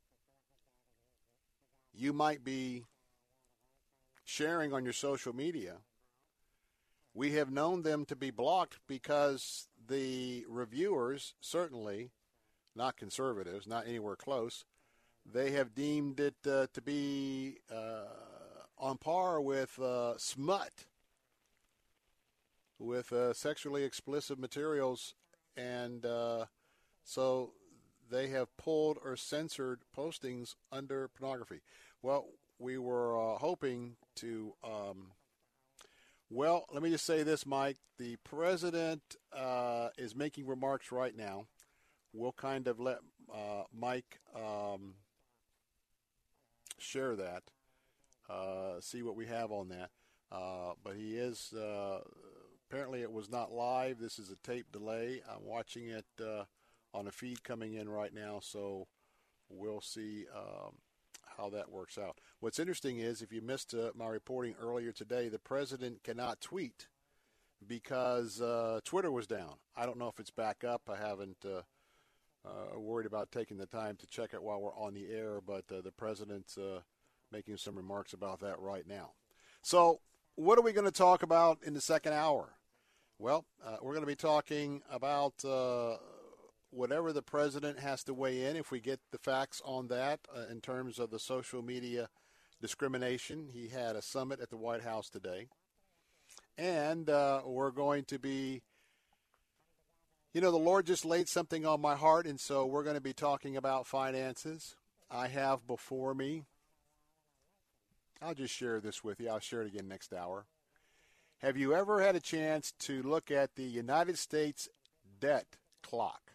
you might be sharing on your social media, we have known them to be blocked because the reviewers, certainly not conservatives, not anywhere close, they have deemed it uh, to be uh, on par with uh, smut, with uh, sexually explicit materials, and uh, so they have pulled or censored postings under pornography. Well, we were uh, hoping to, um, well, let me just say this, Mike. The president uh, is making remarks right now. We'll kind of let uh, Mike um, share that, uh, see what we have on that. Uh, but he is uh, apparently it was not live. This is a tape delay. I'm watching it uh, on a feed coming in right now, so we'll see um, how that works out. What's interesting is, if you missed uh, my reporting earlier today, the president cannot tweet because uh, Twitter was down. I don't know if it's back up. I haven't uh, uh, worried about taking the time to check it while we're on the air, but uh, the president's uh, making some remarks about that right now. So what are we going to talk about in the second hour? Well, uh, we're going to be talking about uh, whatever the president has to weigh in, if we get the facts on that, uh, in terms of the social media discrimination. He had a summit at the White House today. And uh, we're going to be, you know, the Lord just laid something on my heart, and so we're going to be talking about finances. I have before me, I'll just share this with you. I'll share it again next hour. Have you ever had a chance to look at the United States debt clock?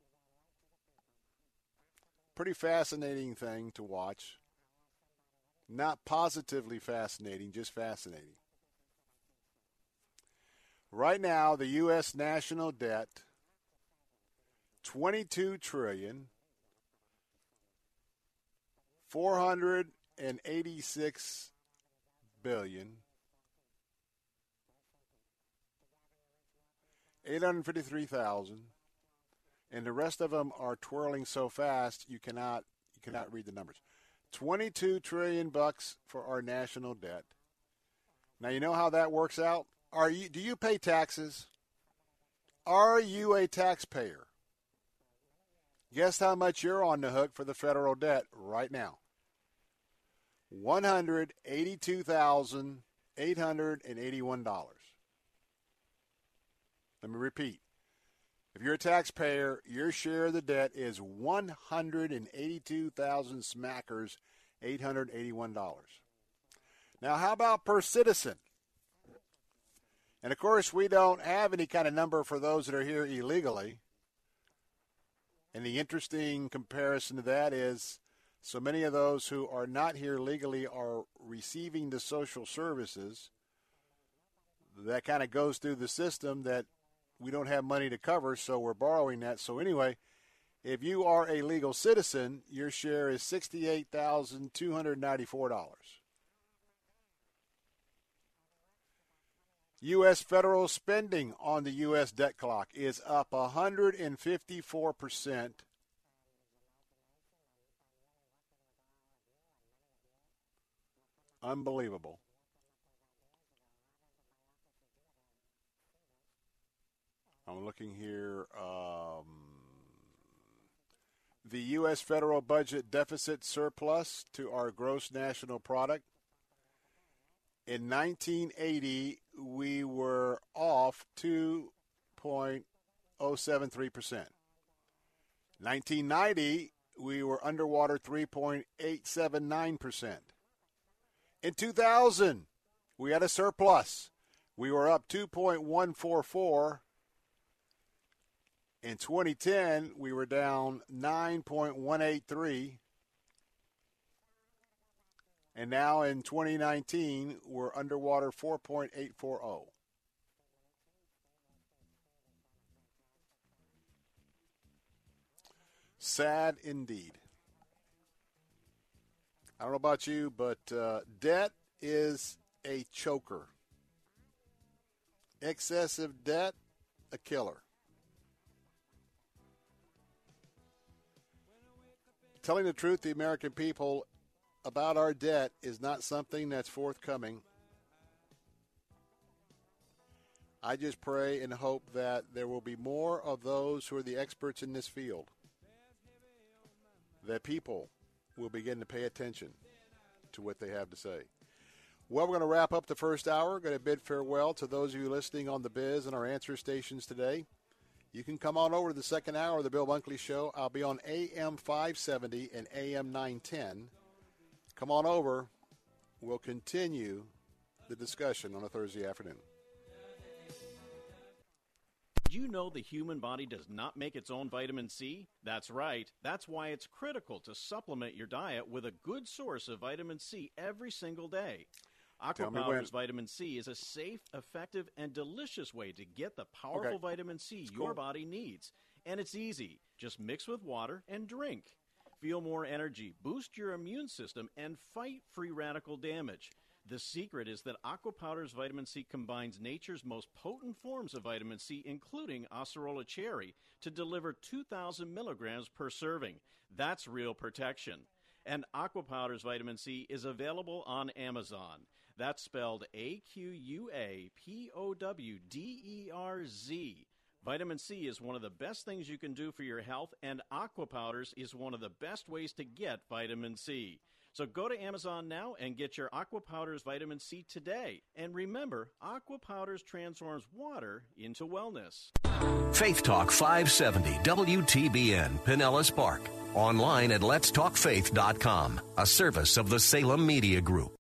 Pretty fascinating thing to watch. Not positively fascinating, just fascinating. Right now, the U S national debt, twenty-two trillion dollars, four hundred eighty-six billion dollars, eight hundred fifty-three thousand dollars, and the rest of them are twirling so fast you cannot you cannot read the numbers. twenty-two trillion dollars bucks for our national debt. Now, you know how that works out? Are you, do you pay taxes? Are you a taxpayer? Guess how much you're on the hook for the federal debt right now? one hundred eighty-two thousand eight hundred eighty-one dollars. Let me repeat. If you're a taxpayer, your share of the debt is one hundred eighty-two thousand smackers, eight hundred eighty-one dollars. Now, how about per citizen? And, of course, we don't have any kind of number for those that are here illegally. And the interesting comparison to that is so many of those who are not here legally are receiving the social services. That kind of goes through the system that we don't have money to cover, so we're borrowing that. So anyway, if you are a legal citizen, your share is sixty-eight thousand two hundred ninety-four dollars. U S federal spending on the U S debt clock is up one hundred fifty-four percent. Unbelievable. I'm looking here. Um, the U S federal budget deficit surplus to our gross national product. In nineteen eighty, we were off two point oh seven three percent. nineteen ninety, we were underwater three point eight seven nine percent. In two thousand, we had a surplus. We were up two point one four four. In twenty ten, we were down nine point one eight three. And now in twenty nineteen, we're underwater four point eight four zero. Sad indeed. I don't know about you, but uh, debt is a choker. Excessive debt, a killer. Telling the truth, the American people, about our debt is not something that's forthcoming. I just pray and hope that there will be more of those who are the experts in this field, that people will begin to pay attention to what they have to say. Well, we're going to wrap up the first hour. We're going to bid farewell to those of you listening on the Biz and our answer stations today. You can come on over to the second hour of the Bill Bunkley Show. I'll be on A M five seventy and A M nine ten. Come on over. We'll continue the discussion on a Thursday afternoon. Did you know the human body does not make its own vitamin C? That's right. That's why it's critical to supplement your diet with a good source of vitamin C every single day. Tell me when. Aquapowder's vitamin C is a safe, effective, and delicious way to get the powerful Okay. vitamin C That's your cool. body needs. And it's easy. Just mix with water and drink. Feel more energy, boost your immune system, and fight free radical damage. The secret is that Aquapowder's vitamin C combines nature's most potent forms of vitamin C, including Acerola cherry, to deliver two thousand milligrams per serving. That's real protection. And Aquapowder's vitamin C is available on Amazon. That's spelled A Q U A P O W D E R Z. Vitamin C is one of the best things you can do for your health, and Aquapowders is one of the best ways to get vitamin C. So go to Amazon now and get your Aquapowders vitamin C today. And remember, Aquapowders transforms water into wellness. Faith Talk five seventy W T B N, Pinellas Park. Online at lets talk faith dot com, a service of the Salem Media Group.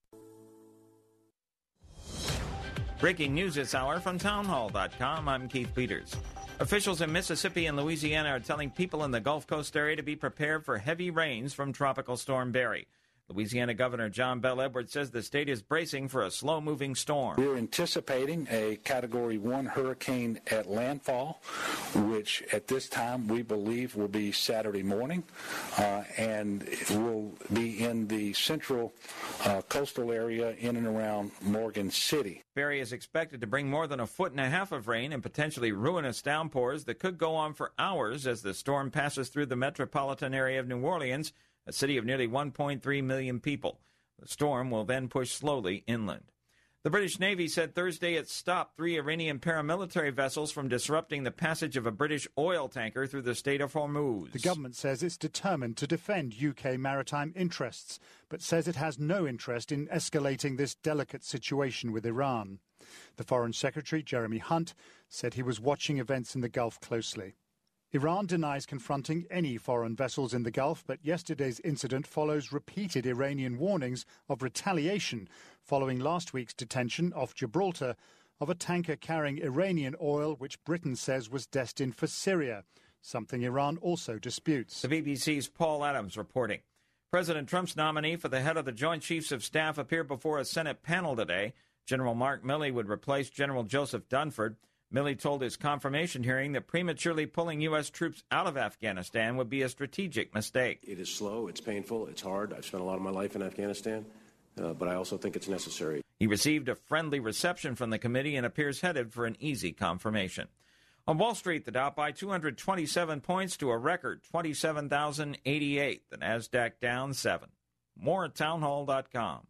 Breaking news this hour from townhall dot com. I'm Keith Peters. Officials in Mississippi and Louisiana are telling people in the Gulf Coast area to be prepared for heavy rains from Tropical Storm Barry. Louisiana Governor John Bel Edwards says the state is bracing for a slow-moving storm. We're anticipating a Category one hurricane at landfall, which at this time we believe will be Saturday morning, uh, and will be in the central uh, coastal area in and around Morgan City. Barry is expected to bring more than a foot and a half of rain and potentially ruinous downpours that could go on for hours as the storm passes through the metropolitan area of New Orleans, a city of nearly one point three million people. The storm will then push slowly inland. The British Navy said Thursday it stopped three Iranian paramilitary vessels from disrupting the passage of a British oil tanker through the Strait of Hormuz. The government says it's determined to defend U K maritime interests, but says it has no interest in escalating this delicate situation with Iran. The Foreign Secretary, Jeremy Hunt, said he was watching events in the Gulf closely. Iran denies confronting any foreign vessels in the Gulf, but yesterday's incident follows repeated Iranian warnings of retaliation following last week's detention off Gibraltar of a tanker carrying Iranian oil which Britain says was destined for Syria, something Iran also disputes. The B B C's Paul Adams reporting. President Trump's nominee for the head of the Joint Chiefs of Staff appeared before a Senate panel today. General Mark Milley would replace General Joseph Dunford. Milley told his confirmation hearing that prematurely pulling U S troops out of Afghanistan would be a strategic mistake. It is slow, it's painful, it's hard. I've spent a lot of my life in Afghanistan, uh, but I also think it's necessary. He received a friendly reception from the committee and appears headed for an easy confirmation. On Wall Street, the Dow by two hundred twenty-seven points to a record twenty-seven thousand eighty-eight. The Nasdaq down seven. More at townhall dot com.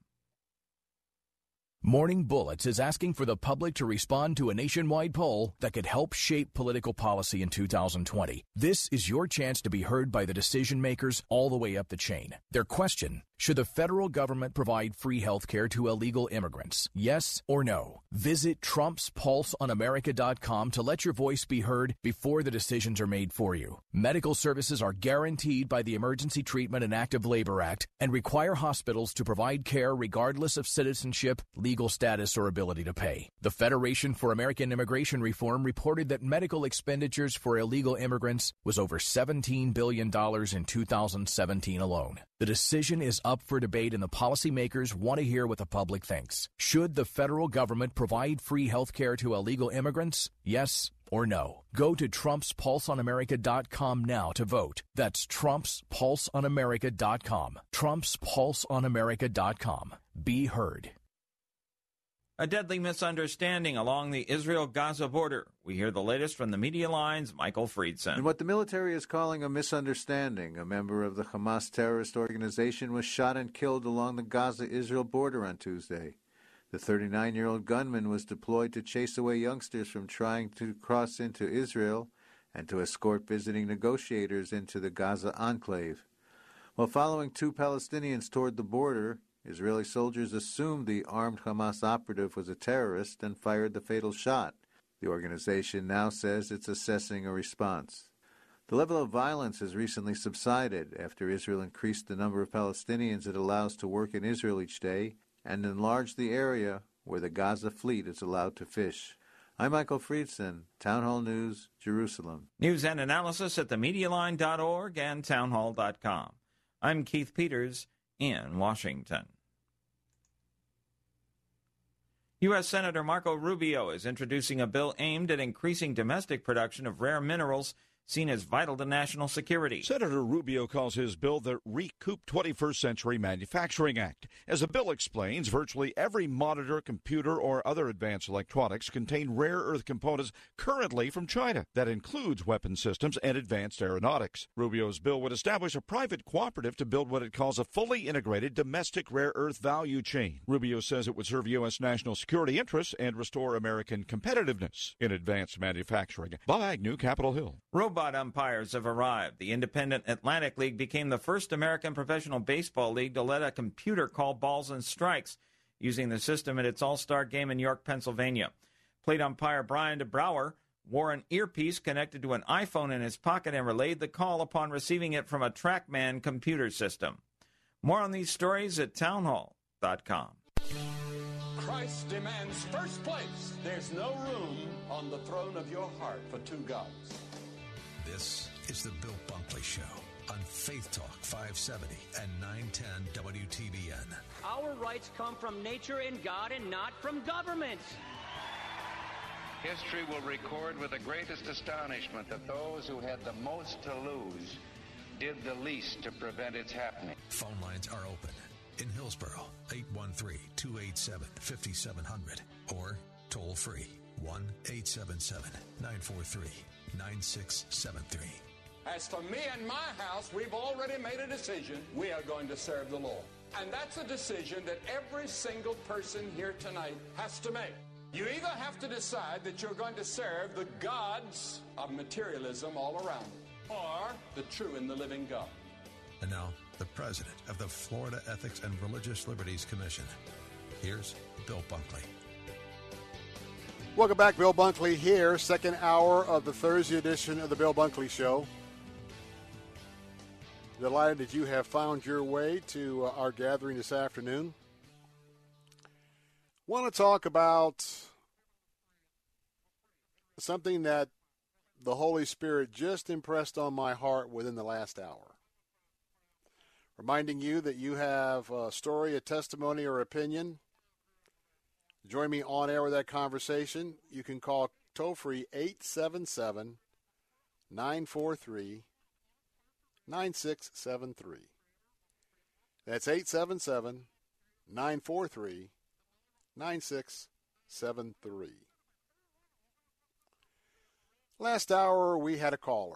Morning Bullets is asking for the public to respond to a nationwide poll that could help shape political policy in two thousand twenty. This is your chance to be heard by the decision makers all the way up the chain. Their question: should the federal government provide free health care to illegal immigrants? Yes or no? Visit Trumps Pulse on America dot com to let your voice be heard before the decisions are made for you. Medical services are guaranteed by the Emergency Treatment and Active Labor Act and require hospitals to provide care regardless of citizenship, legal status, or ability to pay. The Federation for American Immigration Reform reported that medical expenditures for illegal immigrants was over seventeen billion dollars in two thousand seventeen alone. The decision is up for debate, and the policymakers want to hear what the public thinks. Should the federal government provide free health care to illegal immigrants? Yes or no? Go to Trumps Pulse on America dot com now to vote. That's Trumps Pulse on America dot com. Trumps Pulse on America dot com. Be heard. A deadly misunderstanding along the Israel-Gaza border. We hear the latest from the Media Line's Michael Friedson. In what the military is calling a misunderstanding, a member of the Hamas terrorist organization was shot and killed along the Gaza-Israel border on Tuesday. The thirty-nine-year-old gunman was deployed to chase away youngsters from trying to cross into Israel and to escort visiting negotiators into the Gaza enclave. While following two Palestinians toward the border, Israeli soldiers assumed the armed Hamas operative was a terrorist and fired the fatal shot. The organization now says it's assessing a response. The level of violence has recently subsided after Israel increased the number of Palestinians it allows to work in Israel each day and enlarged the area where the Gaza fleet is allowed to fish. I'm Michael Friedson, Town Hall News, Jerusalem. News and analysis at the media line dot org and townhall dot com. I'm Keith Peters in Washington. U S. Senator Marco Rubio is introducing a bill aimed at increasing domestic production of rare minerals seen as vital to national security. Senator Rubio calls his bill the Recoup twenty-first Century Manufacturing Act. As the bill explains, virtually every monitor, computer, or other advanced electronics contain rare earth components currently from China. That includes weapon systems and advanced aeronautics. Rubio's bill would establish a private cooperative to build what it calls a fully integrated domestic rare earth value chain. Rubio says it would serve U S national security interests and restore American competitiveness in advanced manufacturing. Bob Agnew, Capitol Hill. Robot umpires have arrived. The Independent Atlantic League became the first American professional baseball league to let a computer call balls and strikes, using the system at its All-Star game in York, Pennsylvania. Plate umpire Brian DeBrouwer wore an earpiece connected to an iPhone in his pocket and relayed the call upon receiving it from a TrackMan computer system. More on these stories at townhall dot com. Christ demands first place. There's no room on the throne of your heart for two gods. This is the Bill Bunkley Show on Faith Talk five seventy and nine ten W T B N. Our rights come from nature and God and not from government. History will record with the greatest astonishment that those who had the most to lose did the least to prevent its happening. Phone lines are open. In Hillsborough, eight one three, two eight seven, five seven zero zero or toll free one eight seven seven, nine four three, nine six seven three. As for me and my house, we've already made a decision. We are going to serve the Lord. And that's a decision that every single person here tonight has to make. You either have to decide that you're going to serve the gods of materialism all around you, or the true and the living God. And now, the president of the Florida Ethics and Religious Liberties Commission. Here's Bill Bunkley. Welcome back, Bill Bunkley here, second hour of the Thursday edition of the Bill Bunkley Show. Delighted that you have found your way to uh, our gathering this afternoon. Want to talk about something that the Holy Spirit just impressed on my heart within the last hour. Reminding you that you have a story, a testimony, or opinion. Join me on air with that conversation. You can call toll-free eight seven seven, nine four three, nine six seven three. That's eight seven seven, nine four three, nine six seven three. Last hour, we had a caller.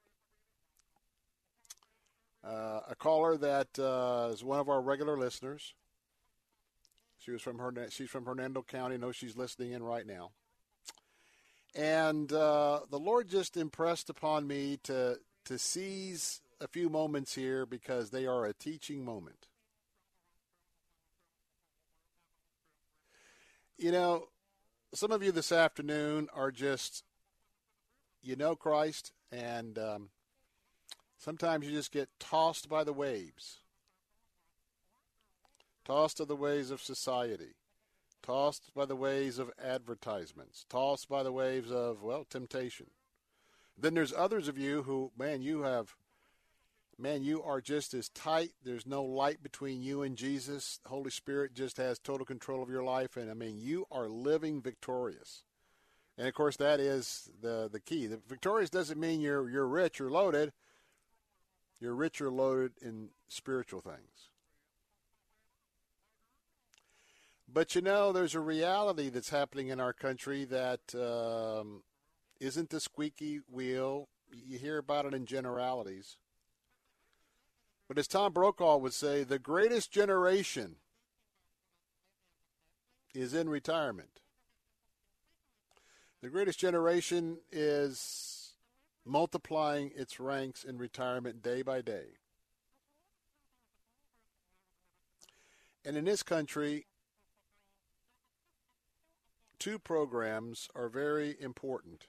Uh, a caller that uh, is one of our regular listeners. She was from Hern- she's from Hernando County. I know she's listening in right now. And uh, the Lord just impressed upon me to to seize a few moments here because they are a teaching moment. You know, some of you this afternoon are just, you know Christ, and um, sometimes you just get tossed by the waves. Tossed to the waves of society. Tossed by the waves of advertisements. Tossed by the waves of, well, temptation. Then there's others of you who, man, you have, man, you are just as tight. There's no light between you and Jesus. The Holy Spirit just has total control of your life. And, I mean, you are living victorious. And, of course, that is the, the key. The victorious doesn't mean you're you're rich or loaded. You're rich or loaded in spiritual things. But, you know, there's a reality that's happening in our country that um, isn't the squeaky wheel. You hear about it in generalities. But as Tom Brokaw would say, the greatest generation is in retirement. The greatest generation is multiplying its ranks in retirement day by day. And in this country, two programs are very important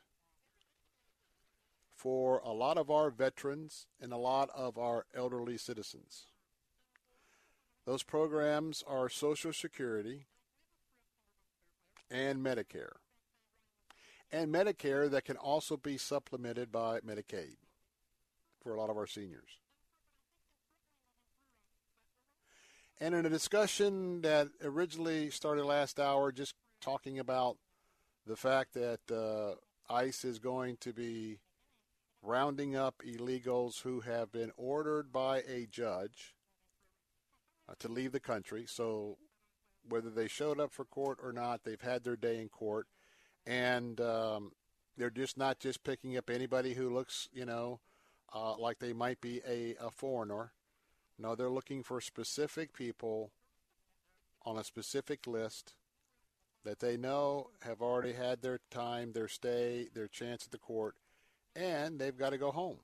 for a lot of our veterans and a lot of our elderly citizens. Those programs are Social Security and Medicare. And Medicare that can also be supplemented by Medicaid for a lot of our seniors. And in a discussion that originally started last hour, just talking about the fact that uh, ICE is going to be rounding up illegals who have been ordered by a judge uh, to leave the country. So whether they showed up for court or not, they've had their day in court. And um, they're just not just picking up anybody who looks, you know, uh, like they might be a, a foreigner. No, they're looking for specific people on a specific list that they know have already had their time, their stay, their chance at the court, and they've got to go home.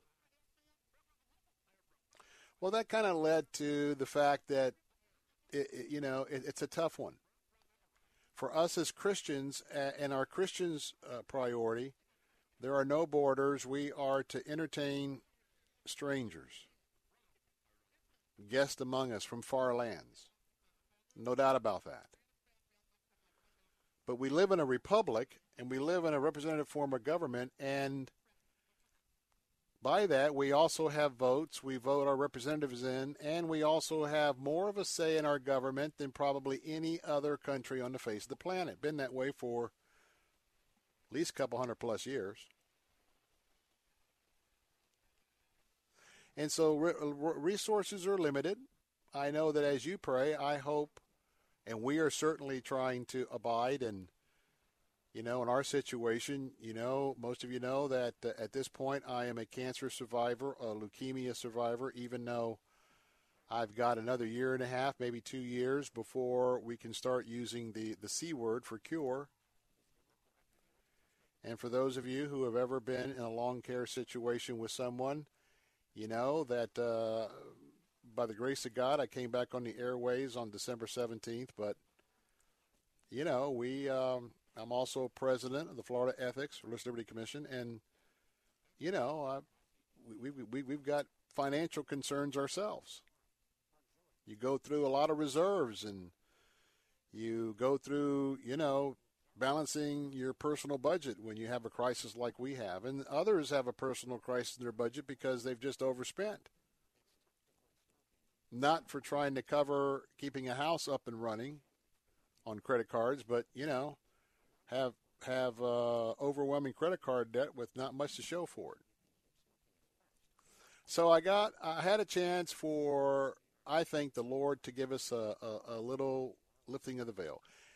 Well, that kind of led to the fact that, it, it, you know, it, it's a tough one. For us as Christians, uh, and our Christians' uh, priority, there are no borders. We are to entertain strangers, guests among us from far lands. No doubt about that. But we live in a republic, and we live in a representative form of government, and by that, we also have votes. We vote our representatives in, and we also have more of a say in our government than probably any other country on the face of the planet. Been that way for at least a couple hundred plus years. And so re- resources are limited. I know that as you pray, I hope, and we are certainly trying to abide. And, you know, in our situation, you know, most of you know that uh, at this point I am a cancer survivor, a leukemia survivor, even though I've got another year and a half, maybe two years before we can start using the, the C word for cure. And for those of you who have ever been in a long care situation with someone, you know that uh, by the grace of God, I came back on the airways on December seventeenth. But, you know, we um, I'm also president of the Florida Ethics Religious Liberty Commission. And, you know, uh, we, we, we, we've got financial concerns ourselves. You go through a lot of reserves, and you go through, you know, balancing your personal budget when you have a crisis like we have. And others have a personal crisis in their budget because they've just overspent. Not for trying to cover keeping a house up and running on credit cards, but, you know, have have uh, overwhelming credit card debt with not much to show for it. So I got, I had a chance for, I think, the Lord to give us a, a, a little lifting of the veil.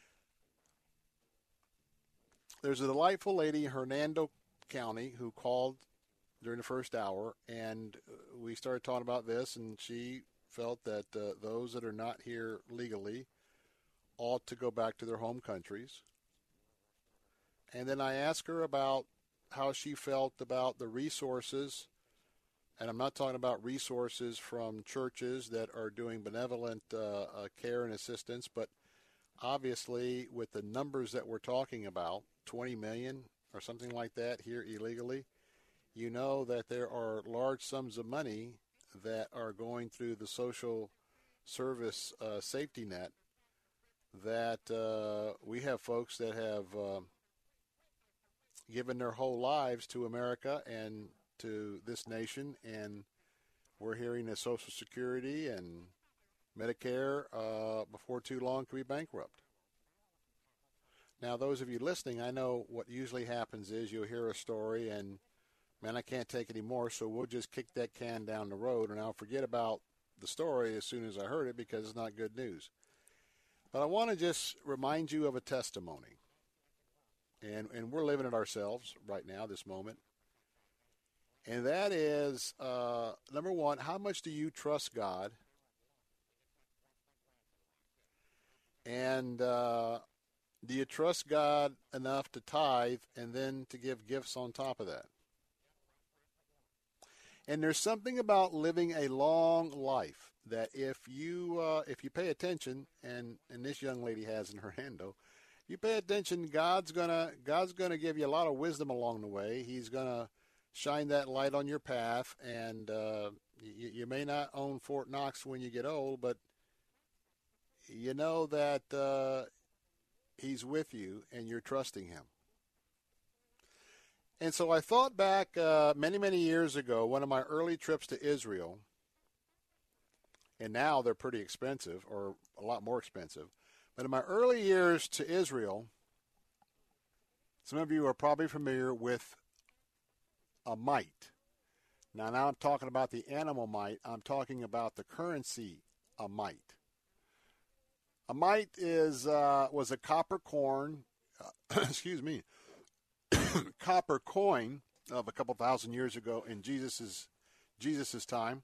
There's a delightful lady in Hernando County who called during the first hour, and we started talking about this, and she felt that uh, those that are not here legally ought to go back to their home countries. And then I asked her about how she felt about the resources, and I'm not talking about resources from churches that are doing benevolent uh, uh, care and assistance, but obviously with the numbers that we're talking about, twenty million or something like that here illegally, you know that there are large sums of money that are going through the social service uh, safety net, that uh, we have folks that have uh, given their whole lives to America and to this nation, and we're hearing that Social Security and Medicare uh, before too long could be bankrupt. Now, those of you listening, I know what usually happens is you'll hear a story and, man, I can't take any more, so we'll just kick that can down the road, and I'll forget about the story as soon as I heard it because it's not good news. But I want to just remind you of a testimony, and, and we're living it ourselves right now, this moment, and that is, uh, number one, how much do you trust God? And uh, do you trust God enough to tithe and then to give gifts on top of that? And there's something about living a long life that if you uh, if you pay attention, and, and this young lady has in her hand, though, you pay attention, God's gonna God's gonna give you a lot of wisdom along the way. He's gonna shine that light on your path, and uh, you, you may not own Fort Knox when you get old, but you know that uh, He's with you, and you're trusting Him. And so I thought back uh, many, many years ago, one of my early trips to Israel, and now they're pretty expensive, or a lot more expensive. But in my early years to Israel, Some of you are probably familiar with a mite. Now, now I'm talking about the animal mite. I'm talking about the currency, a mite. A mite is uh, was a copper coin, uh, excuse me, copper coin of a couple thousand years ago in Jesus's Jesus's time,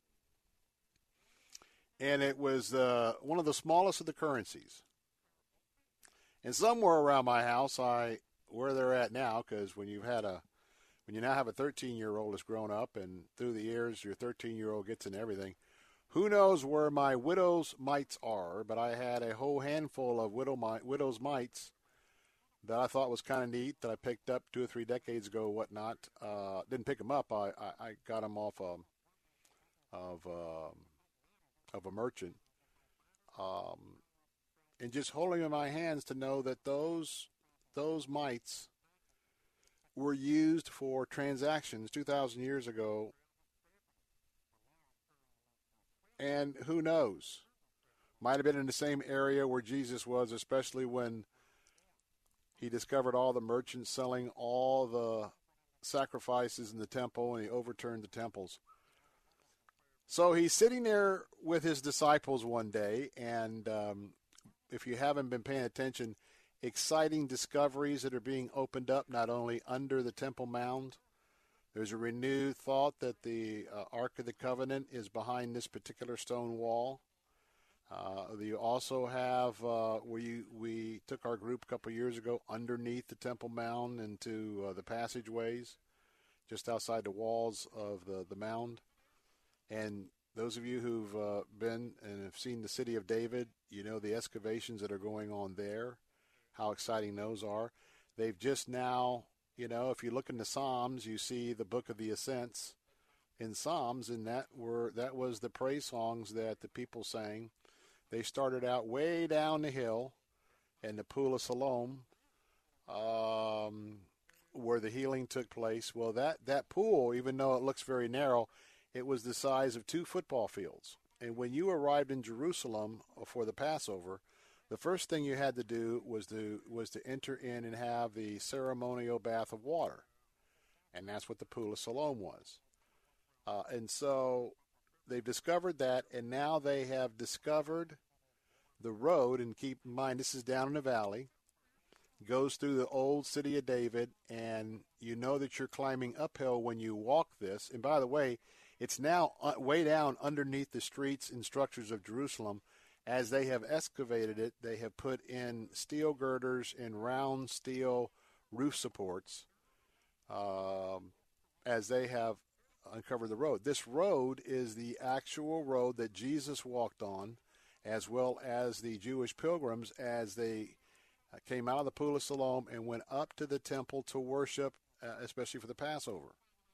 and it was uh, one of the smallest of the currencies. And somewhere around my house, I where they're at now, because when you've had a when you now have a thirteen-year-old that's grown up, and through the years your thirteen-year-old gets into everything. Who knows where my widow's mites are, but I had a whole handful of widow mi- widow's mites that I thought was kind of neat that I picked up two or three decades ago, whatnot. Uh, didn't pick them up. I, I, I got them off um, of um, of a merchant. Um, and just holding them in my hands to know that those those mites were used for transactions two thousand years ago. And who knows? Might have been in the same area where Jesus was, especially when he discovered all the merchants selling all the sacrifices in the temple, and he overturned the temples. So he's sitting there with his disciples one day, and um, if you haven't been paying attention, exciting discoveries that are being opened up not only under the Temple Mount. There's a renewed thought that the uh, Ark of the Covenant is behind this particular stone wall. Uh, you also have, uh, we, we took our group a couple years ago underneath the Temple Mound into uh, the passageways, just outside the walls of the, the mound. And those of you who've uh, been and have seen the City of David, you know the excavations that are going on there, how exciting those are. They've just now... You know, if you look in the Psalms, you see the Book of the Ascents in Psalms, and that were that was the praise songs that the people sang. They started out way down the hill in the Pool of Siloam, um, where the healing took place. Well, that, that pool, even though it looks very narrow, it was the size of two football fields. And when you arrived in Jerusalem for the Passover, the first thing you had to do was to was to enter in and have the ceremonial bath of water, and that's what the Pool of Siloam was. Uh, and so they've discovered that, and now they have discovered the road. And keep in mind, this is down in the valley, goes through the old City of David, and you know that you're climbing uphill when you walk this. And by the way, it's now way down underneath the streets and structures of Jerusalem. As they have excavated it, they have put in steel girders and round steel roof supports um, as they have uncovered the road. This road is the actual road that Jesus walked on, as well as the Jewish pilgrims as they came out of the Pool of Siloam and went up to the temple to worship, uh, especially for the Passover.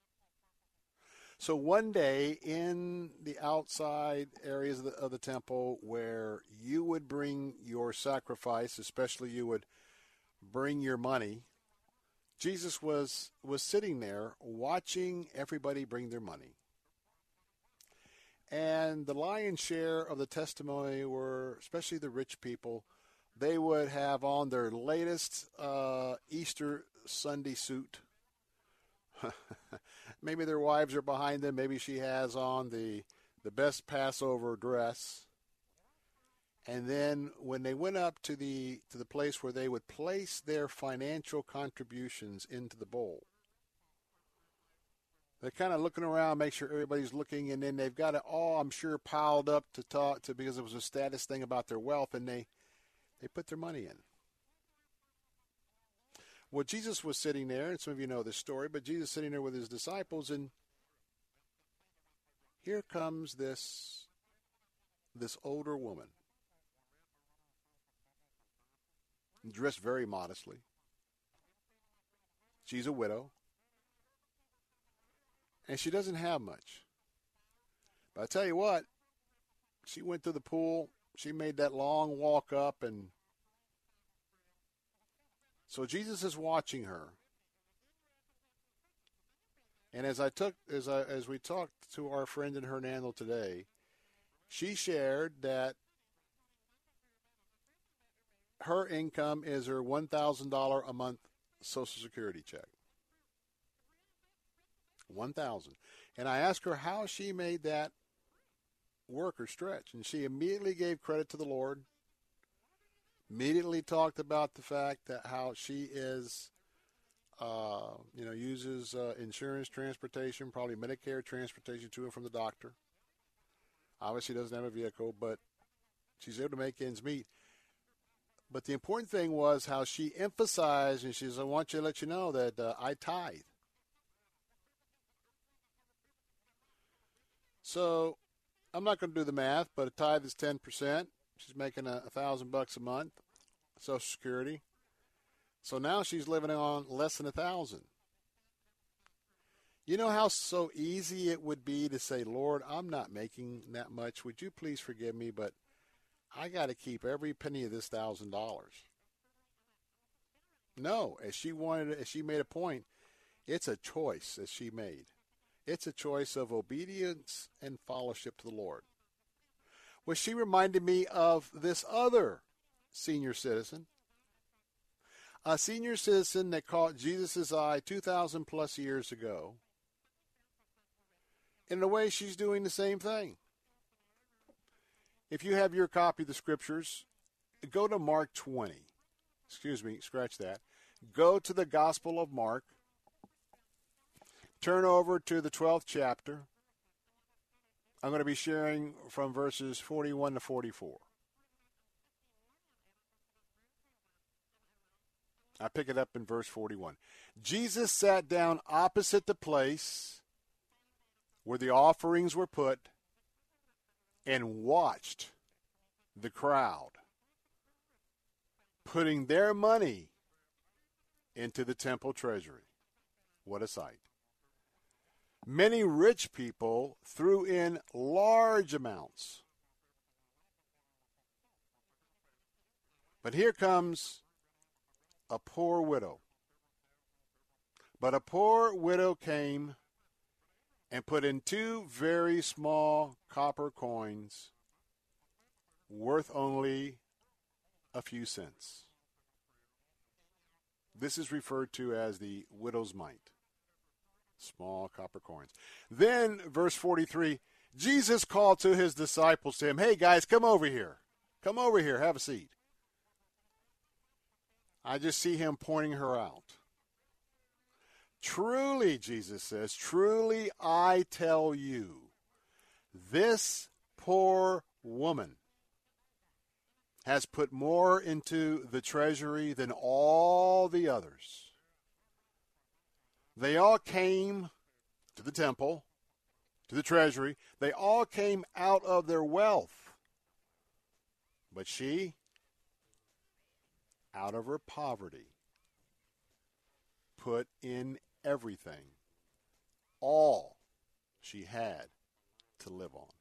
So one day in the outside areas of the, of the temple where you would bring your sacrifice, especially you would bring your money, Jesus was, was sitting there watching everybody bring their money. And the lion's share of the testimony were, especially the rich people, they would have on their latest uh, Easter Sunday suit. Maybe their wives are behind them. Maybe she has on the the best Passover dress. And then when they went up to the to the place where they would place their financial contributions into the bowl, they're kind of looking around, make sure everybody's looking, and then they've got it all, I'm sure, piled up to talk to because it was a status thing about their wealth, and they they put their money in. Well, Jesus was sitting there, and some of you know this story, but Jesus sitting there with his disciples, and here comes this, this older woman, dressed very modestly. She's a widow, and she doesn't have much. But I tell you what, she went to the pool, she made that long walk up, and so Jesus is watching her. And as I took, as I, as we talked to our friend in Hernando today, she shared that her income is her one thousand dollars a month Social Security check. one thousand dollars. And I asked her how she made that work or stretch. And she immediately gave credit to the Lord. Immediately talked about the fact that how she is, uh, you know, uses uh, insurance transportation, probably Medicare transportation to and from the doctor. Obviously doesn't have a vehicle, but she's able to make ends meet. But the important thing was how she emphasized, and she says, I want you to let you know that uh, I tithe. So I'm not going to do the math, but a tithe is ten percent. She's making a, a thousand bucks a month, Social Security. So now she's living on less than a thousand. You know how so easy it would be to say, Lord, I'm not making that much. Would you please forgive me? But I got to keep every penny of this thousand dollars. No, as she wanted, as she made a point, it's a choice that she made. It's a choice of obedience and fellowship to the Lord. Well, she reminded me of this other senior citizen, a senior citizen that caught Jesus' eye two thousand plus years ago. In a way, she's doing the same thing. If you have your copy of the Scriptures, go to Mark twenty. Excuse me, scratch that. Go to the Gospel of Mark. Turn over to the twelfth chapter. I'm going to be sharing from verses forty-one to forty-four. I pick it up in verse forty-one. Jesus sat down opposite the place where the offerings were put and watched the crowd putting their money into the temple treasury. What a sight. Many rich people threw in large amounts. But here comes a poor widow. But a poor widow came and put in two very small copper coins worth only a few cents. This is referred to as the widow's mite. Small copper coins. Then, verse forty-three, Jesus called to his disciples to him, hey guys, come over here. Come over here, have a seat. I just see him pointing her out. Truly, Jesus says, truly I tell you, this poor woman has put more into the treasury than all the others. They all came to the temple, to the treasury. They all came out of their wealth. But she, out of her poverty, put in everything, all she had to live on.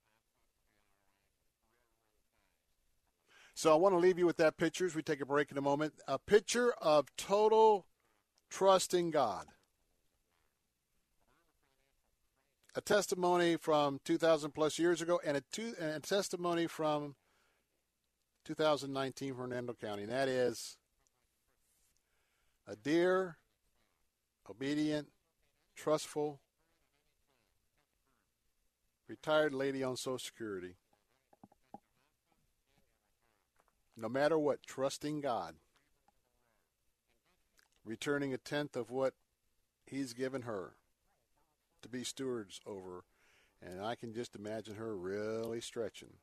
So I want to leave you with that picture as we take a break in a moment. A picture of total trust in God. A testimony from two thousand plus years ago and a, two, and a testimony from two thousand nineteen from Hernando County. And that is a dear, obedient, trustful, retired lady on Social Security. No matter what, trusting God, returning a tenth of what he's given her to be stewards over, and I can just imagine her really stretching.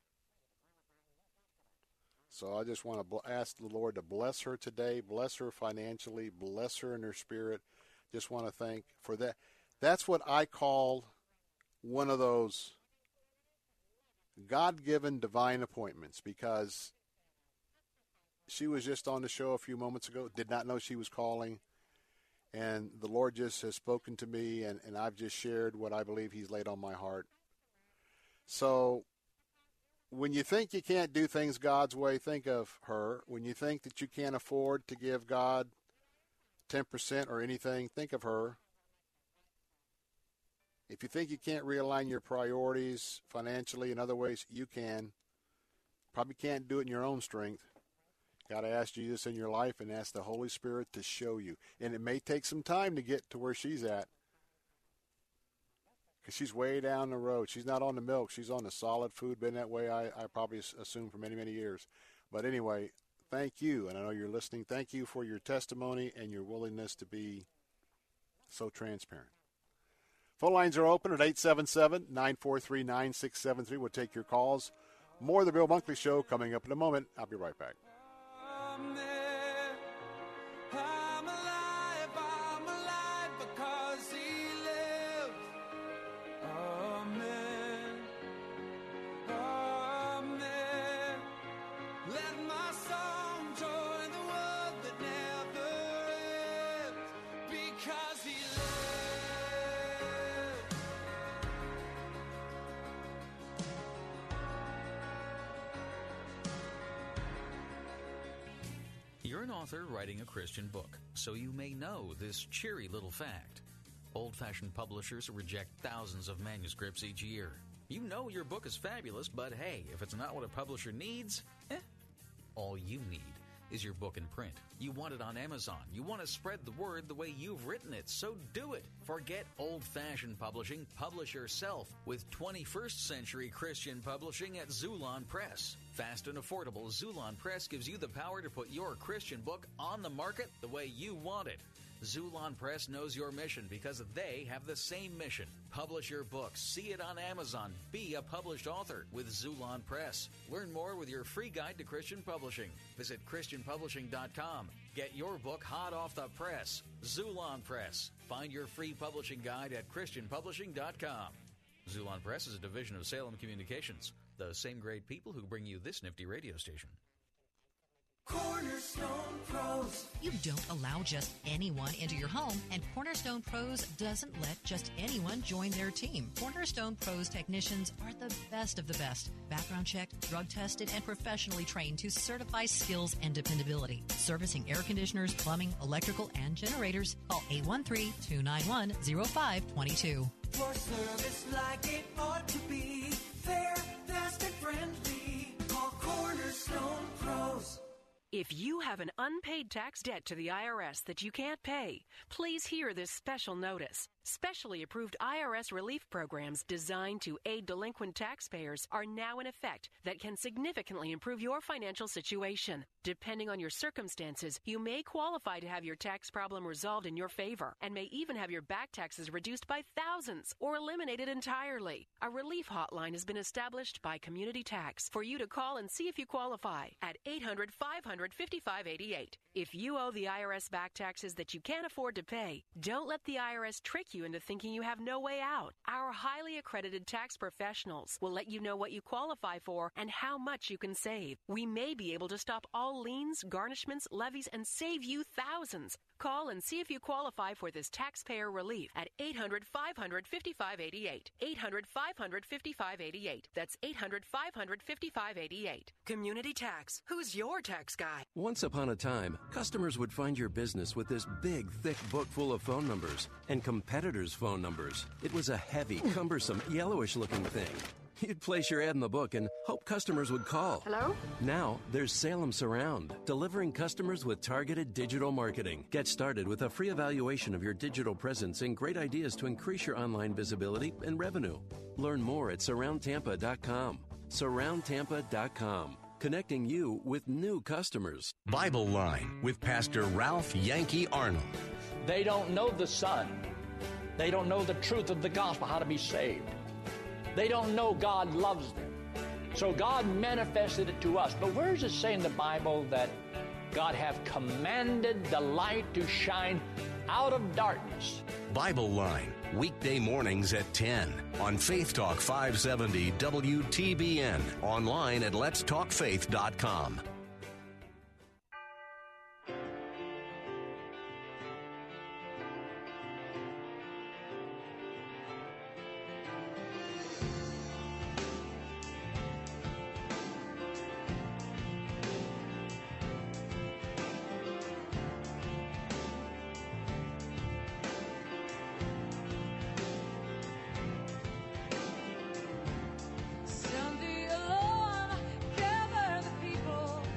So I just want to ask the Lord to bless her today, bless her financially, bless her in her spirit. Just want to thank for that. That's what I call one of those God-given divine appointments, because she was just on the show a few moments ago, did not know she was calling. And the Lord just has spoken to me, and, and I've just shared what I believe he's laid on my heart. So when you think you can't do things God's way, think of her. When you think that you can't afford to give God ten percent or anything, think of her. If you think you can't realign your priorities financially in other ways, you can. Probably can't do it in your own strength. Got to ask Jesus in your life and ask the Holy Spirit to show you. And it may take some time to get to where she's at, because she's way down the road. She's not on the milk. She's on the solid food. Been that way, I, I probably assume, for many, many years. But anyway, thank you, and I know you're listening. Thank you for your testimony and your willingness to be so transparent. Phone lines are open at eight seven seven, nine four three, nine six seven three. We'll take your calls. More of the Bill Bunkley Show coming up in a moment. I'll be right back. I'm alive, I'm alive because he lived. Amen. Amen. Let my song join the world that never ends because he lived. You're an author writing a Christian book, so you may know this cheery little fact. Old-fashioned publishers reject thousands of manuscripts each year. You know your book is fabulous, but hey, if it's not what a publisher needs, eh. All you need is your book in print. You want it on Amazon. You want to spread the word the way you've written it, so do it. Forget old-fashioned publishing. Publish yourself with twenty-first century Christian publishing at Xulon Press. Fast and affordable, Xulon Press gives you the power to put your Christian book on the market the way you want it. Xulon Press knows your mission because they have the same mission. Publish your book. See it on Amazon. Be a published author with Xulon Press. Learn more with your free guide to Christian publishing. Visit Christian Publishing dot com. Get your book hot off the press. Xulon Press. Find your free publishing guide at Christian Publishing dot com. Xulon Press is a division of Salem Communications, the same great people who bring you this nifty radio station. Cornerstone Pros. You don't allow just anyone into your home, and Cornerstone Pros doesn't let just anyone join their team. Cornerstone Pros technicians are the best of the best. Background checked, drug tested, and professionally trained to certify skills and dependability. Servicing air conditioners, plumbing, electrical, and generators. Call eight one three, two nine one, zero five two two. For service like it ought to be, fair, fast, and friendly. Call Cornerstone Pros. If you have an unpaid tax debt to the I R S that you can't pay, please hear this special notice. Specially approved I R S relief programs designed to aid delinquent taxpayers are now in effect that can significantly improve your financial situation. Depending on your circumstances, you may qualify to have your tax problem resolved in your favor and may even have your back taxes reduced by thousands or eliminated entirely. A relief hotline has been established by Community Tax for you to call and see if you qualify at eight hundred, five hundred, fifty-five eighty-eight. If you owe the I R S back taxes that you can't afford to pay, don't let the I R S trick you into thinking you have no way out. Our highly accredited tax professionals will let you know what you qualify for and how much you can save. We may be able to stop all liens, garnishments, levies, and save you thousands. Call and see if you qualify for this taxpayer relief at eight hundred, five hundred, fifty-five eighty-eight. eight hundred, five hundred, fifty-five eighty-eight. That's eight hundred, five hundred, fifty-five eighty-eight. Community Tax. Who's your tax guy? Once upon a time, customers would find your business with this big, thick book full of phone numbers and competitors' phone numbers. It was a heavy, cumbersome, yellowish-looking thing. You'd place your ad in the book and hope customers would call. Hello? Now, there's Salem Surround, delivering customers with targeted digital marketing. Get started with a free evaluation of your digital presence and great ideas to increase your online visibility and revenue. Learn more at surround tampa dot com. surround tampa dot com, connecting you with new customers. Bible Line with Pastor Ralph Yankee Arnold. They don't know the Son. They don't know the truth of the gospel, how to be saved. They don't know God loves them. So God manifested it to us. But where does it say in the Bible that God hath commanded the light to shine out of darkness? Bible Line, weekday mornings at ten on Faith Talk five seventy W T B N, online at lets talk faith dot com. Stand thee alone, gather the people.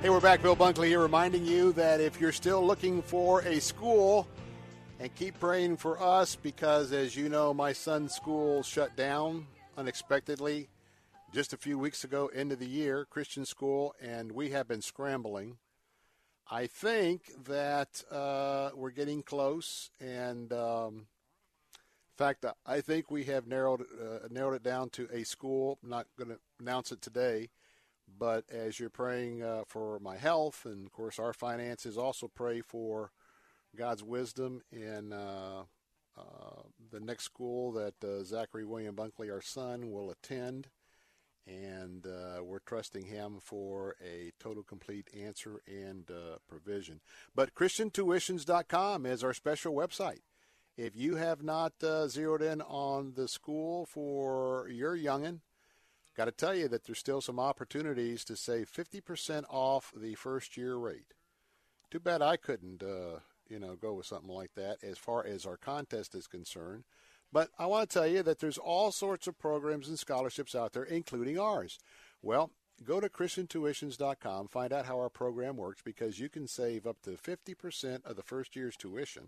Hey, we're back. Bill Bunkley here reminding you that if you're still looking for a school, and keep praying for us because, as you know, my son's school shut down unexpectedly just a few weeks ago, end of the year, Christian school, and we have been scrambling. I think that uh, we're getting close, and um, in fact, I think we have narrowed uh, narrowed it down to a school. I'm not going to announce it today, but as you're praying uh, for my health and, of course, our finances, also pray for God's wisdom in uh, uh, the next school that uh, Zachary William Bunkley, our son, will attend. And uh, we're trusting him for a total, complete answer and uh, provision. But Christian Tuitions dot com is our special website. If you have not uh, zeroed in on the school for your youngin', got to tell you that there's still some opportunities to save fifty percent off the first-year rate. Too bad I couldn't, uh, you know, go with something like that as far as our contest is concerned. But I want to tell you that there's all sorts of programs and scholarships out there, including ours. Well, go to Christian Tuitions dot com, find out how our program works, because you can save up to fifty percent of the first year's tuition.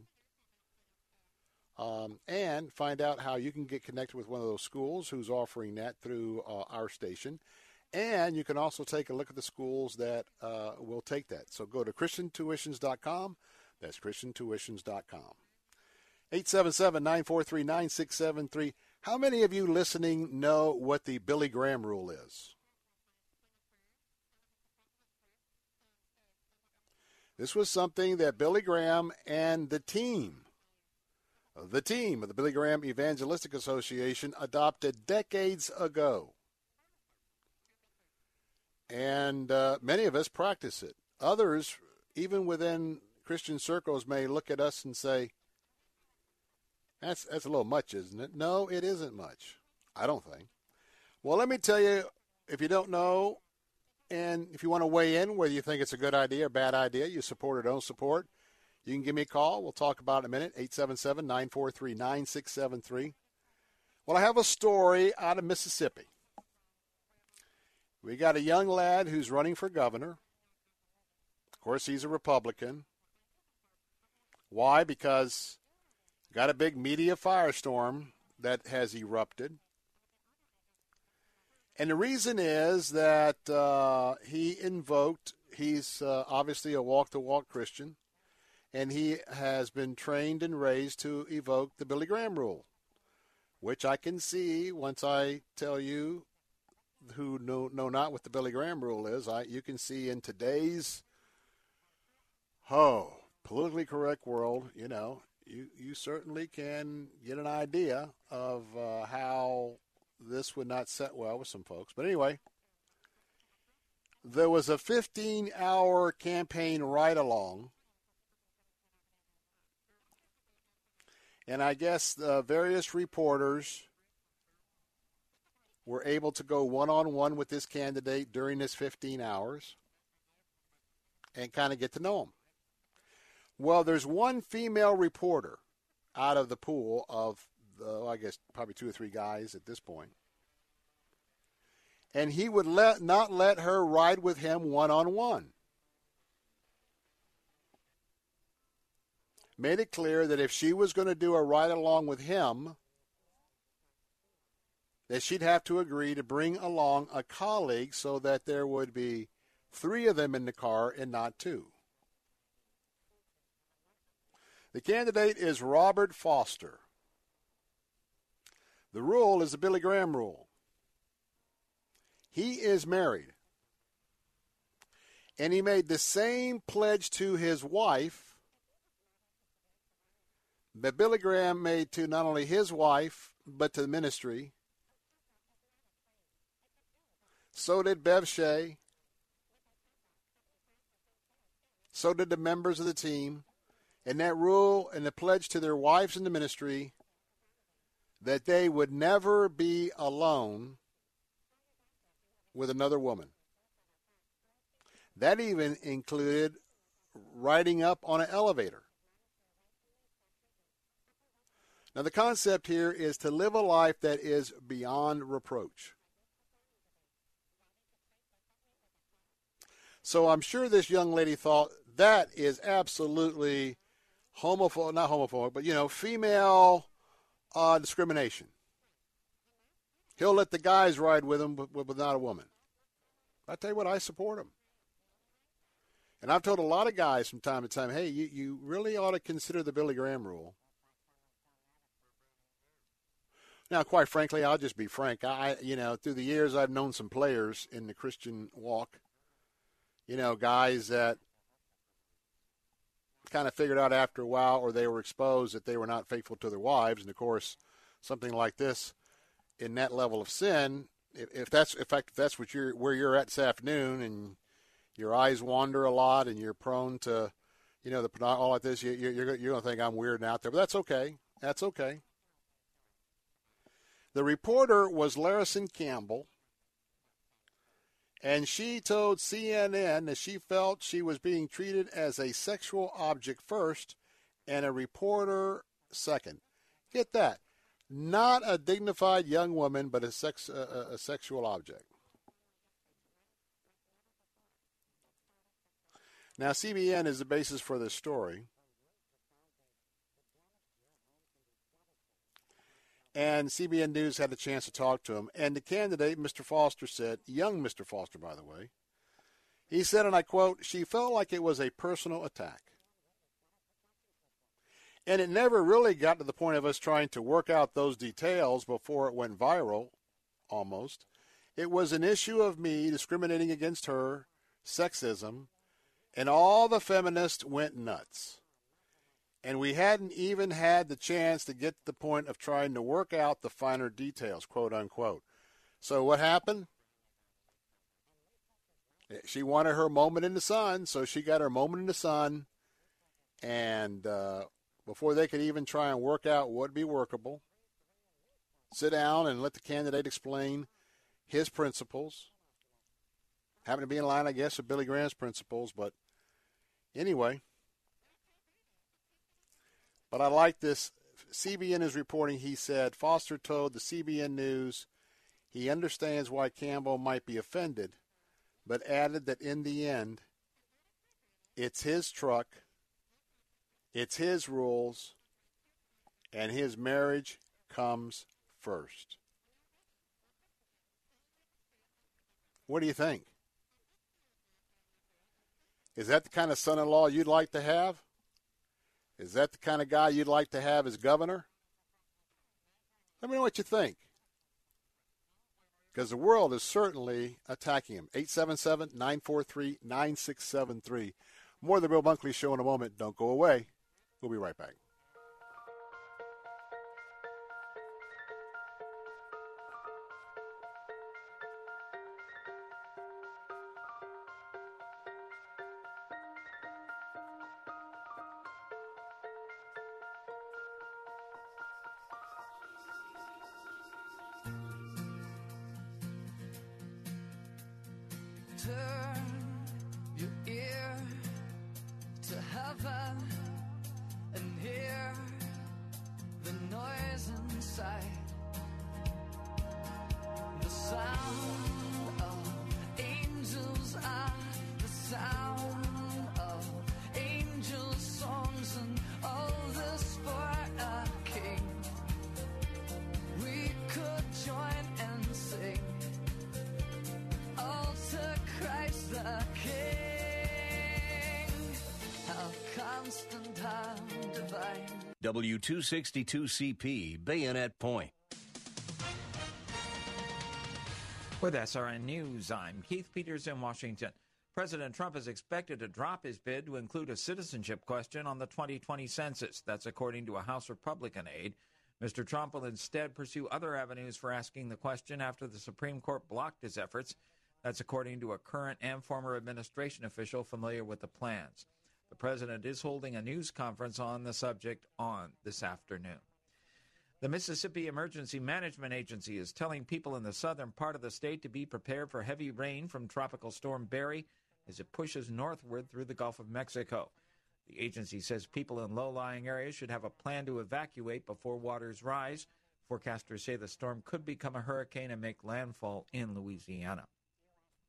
Um, and find out how you can get connected with one of those schools who's offering that through uh, our station. And you can also take a look at the schools that uh, will take that. So go to Christian Tuitions dot com. That's Christian Tuitions dot com. eight seven seven, nine four three, nine six seven three. How many of you listening know what the Billy Graham rule is? This was something that Billy Graham and the team, the team of the Billy Graham Evangelistic Association adopted decades ago. And uh, many of us practice it. Others, even within Christian circles, may look at us and say, That's that's a little much, isn't it? No, it isn't much. I don't think. Well, let me tell you, if you don't know, and if you want to weigh in, whether you think it's a good idea or bad idea, you support or don't support, you can give me a call. We'll talk about it in a minute, eight seven seven, nine four three, nine six seven three. Well, I have a story out of Mississippi. We got a young lad who's running for governor. Of course, he's a Republican. Why? Because got a big media firestorm that has erupted. And the reason is that uh, he invoked, he's uh, obviously a walk-the-walk Christian, and he has been trained and raised to evoke the Billy Graham rule, which I can see once I tell you who know, know not what the Billy Graham rule is. I, you can see in today's, oh, politically correct world, you know, You you certainly can get an idea of uh, how this would not set well with some folks. But anyway, there was a fifteen-hour campaign ride-along, and I guess the various reporters were able to go one-on-one with this candidate during this fifteen hours and kind of get to know him. Well, there's one female reporter out of the pool of, the, I guess, probably two or three guys at this point. And he would let not let her ride with him one-on-one. Made it clear that if she was going to do a ride-along with him, that she'd have to agree to bring along a colleague so that there would be three of them in the car and not two. The candidate is Robert Foster. The rule is the Billy Graham rule. He is married. And he made the same pledge to his wife that Billy Graham made to not only his wife, but to the ministry. So did Bev Shea. So did the members of the team. And that rule and the pledge to their wives in the ministry that they would never be alone with another woman. That even included riding up on an elevator. Now, the concept here is to live a life that is beyond reproach. So I'm sure this young lady thought that is absolutely homophobic, not homophobic, but, you know, female uh, discrimination. He'll let the guys ride with him, but, but not a woman. I tell you what, I support him. And I've told a lot of guys from time to time, hey, you, you really ought to consider the Billy Graham rule. Now, quite frankly, I'll just be frank. I, you know, through the years, I've known some players in the Christian walk. You know, guys that kind of figured out after a while, or they were exposed that they were not faithful to their wives. And of course, something like this, in that level of sin, if, if that's in fact if that's what you're where you're at this afternoon, and your eyes wander a lot, and you're prone to, you know, the all like this, you, you're you're going to think I'm weird and out there, but that's okay. That's okay. The reporter was Larison Campbell, and she told C N N that she felt she was being treated as a sexual object first and a reporter second. Get that. Not a dignified young woman, but a, sex, uh, a sexual object. Now, C B N is the basis for this story. And C B N News had a chance to talk to him. And the candidate, Mister Foster, said, young Mister Foster, by the way, he said, and I quote, she felt like it was a personal attack. And it never really got to the point of us trying to work out those details before it went viral, almost. It was an issue of me discriminating against her, sexism, and all the feminists went nuts. And we hadn't even had the chance to get to the point of trying to work out the finer details, quote unquote. So what happened? She wanted her moment in the sun, so she got her moment in the sun. And uh, before they could even try and work out what would be workable, sit down and let the candidate explain his principles. Happened to be in line, I guess, with Billy Graham's principles, but anyway. But I like this. C B N is reporting, he said, Foster told the C B N News he understands why Campbell might be offended, but added that in the end, it's his truck, it's his rules, and his marriage comes first. What do you think? Is that the kind of son-in-law you'd like to have? Is that the kind of guy you'd like to have as governor? Let me know what you think. Because the world is certainly attacking him. eight seven seven, nine four three, nine six seven three. More of the Bill Bunkley Show in a moment. Don't go away. We'll be right back. Turn your ear to heaven and hear the noise inside. The sound of angels are the sound of angels' songs, and all this for a king. We could join and sing all to Christ the King. How constant, how divine. W two sixty-two C P, Bayonet Point. With S R N News, I'm Keith Peters in Washington. President Trump is expected to drop his bid to include a citizenship question on the twenty twenty census. That's according to a House Republican aide. Mister Trump will instead pursue other avenues for asking the question after the Supreme Court blocked his efforts. That's according to a current and former administration official familiar with the plans. The president is holding a news conference on the subject on this afternoon. The Mississippi Emergency Management Agency is telling people in the southern part of the state to be prepared for heavy rain from Tropical Storm Barry as it pushes northward through the Gulf of Mexico. The agency says people in low-lying areas should have a plan to evacuate before waters rise. Forecasters say the storm could become a hurricane and make landfall in Louisiana.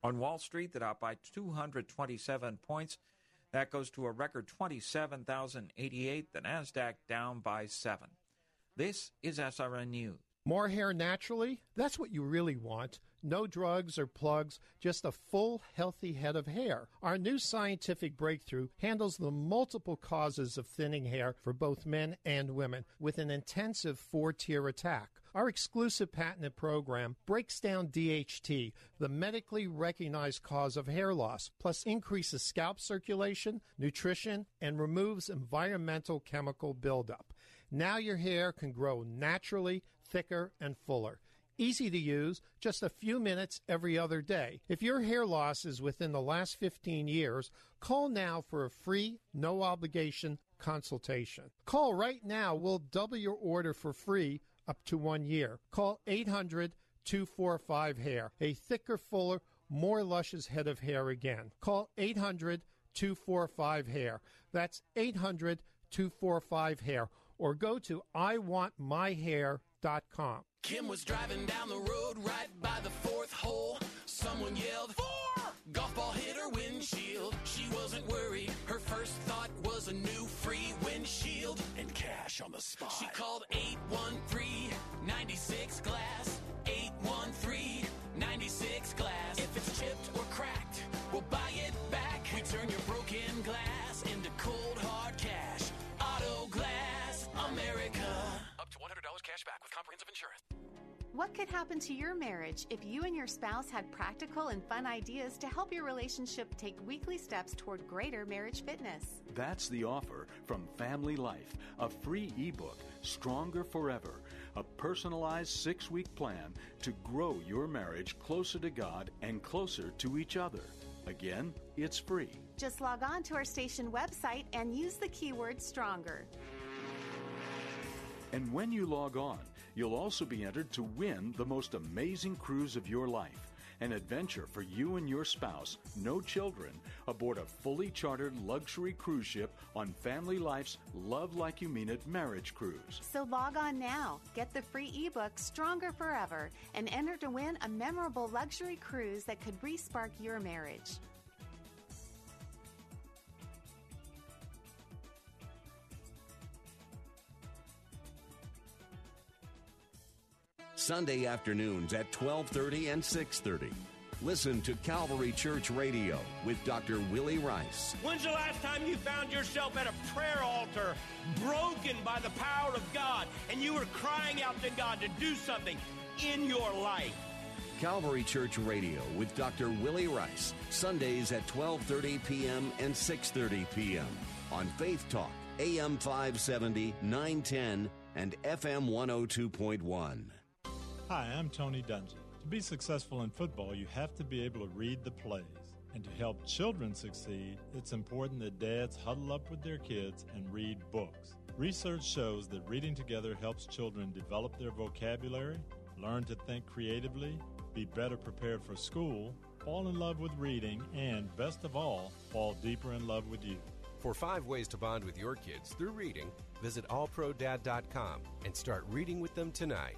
On Wall Street, the Dow by two hundred twenty-seven points. That goes to a record twenty-seven thousand eighty-eight. The NASDAQ down by seven. This is S R N News. More hair naturally? That's what you really want. No drugs or plugs, just a full, healthy head of hair. Our new scientific breakthrough handles the multiple causes of thinning hair for both men and women with an intensive four-tier attack. Our exclusive patented program breaks down D H T, the medically recognized cause of hair loss, plus increases scalp circulation, nutrition, and removes environmental chemical buildup. Now your hair can grow naturally, thicker, and fuller. Easy to use, just a few minutes every other day. If your hair loss is within the last fifteen years, call now for a free, no-obligation consultation. Call right now. We'll double your order for free up to one year. Call eight hundred, two four five, hair. A thicker, fuller, more luscious head of hair again. Call eight hundred, two four five, hair. That's eight hundred, two four five, hair. Or go to I want my hair dot com. Kim was driving down the road right by the fourth hole. Someone yelled, "Four!" Golf ball hit her windshield. She wasn't worried. Her first thought was a new free windshield and cash on the spot. She called eight one three, nine six, glass. eight one three, nine six, glass. If it's chipped or cracked, we'll buy it back. We turn your broken glass into cold hard cash. Auto Glass America. Up to one hundred dollars cash back with comprehensive insurance. What could happen to your marriage if you and your spouse had practical and fun ideas to help your relationship take weekly steps toward greater marriage fitness? That's the offer from Family Life, a free ebook, Stronger Forever, a personalized six-week plan to grow your marriage closer to God and closer to each other. Again, it's free. Just log on to our station website and use the keyword STRONGER. And when you log on, you'll also be entered to win the most amazing cruise of your life, an adventure for you and your spouse, no children, aboard a fully chartered luxury cruise ship on Family Life's Love Like You Mean It marriage cruise. So log on now, get the free ebook Stronger Forever, and enter to win a memorable luxury cruise that could re-spark your marriage. Sunday afternoons at twelve thirty and six thirty. Listen to Calvary Church Radio with Doctor Willie Rice. When's the last time you found yourself at a prayer altar broken by the power of God and you were crying out to God to do something in your life? Calvary Church Radio with Doctor Willie Rice, Sundays at twelve thirty p.m. and six thirty p.m. on Faith Talk, A M five seventy, nine ten, and F M one oh two point one. Hi, I'm Tony Dungy. To be successful in football, you have to be able to read the plays. And to help children succeed, it's important that dads huddle up with their kids and read books. Research shows that reading together helps children develop their vocabulary, learn to think creatively, be better prepared for school, fall in love with reading, and, best of all, fall deeper in love with you. For five ways to bond with your kids through reading, visit all pro dad dot com and start reading with them tonight.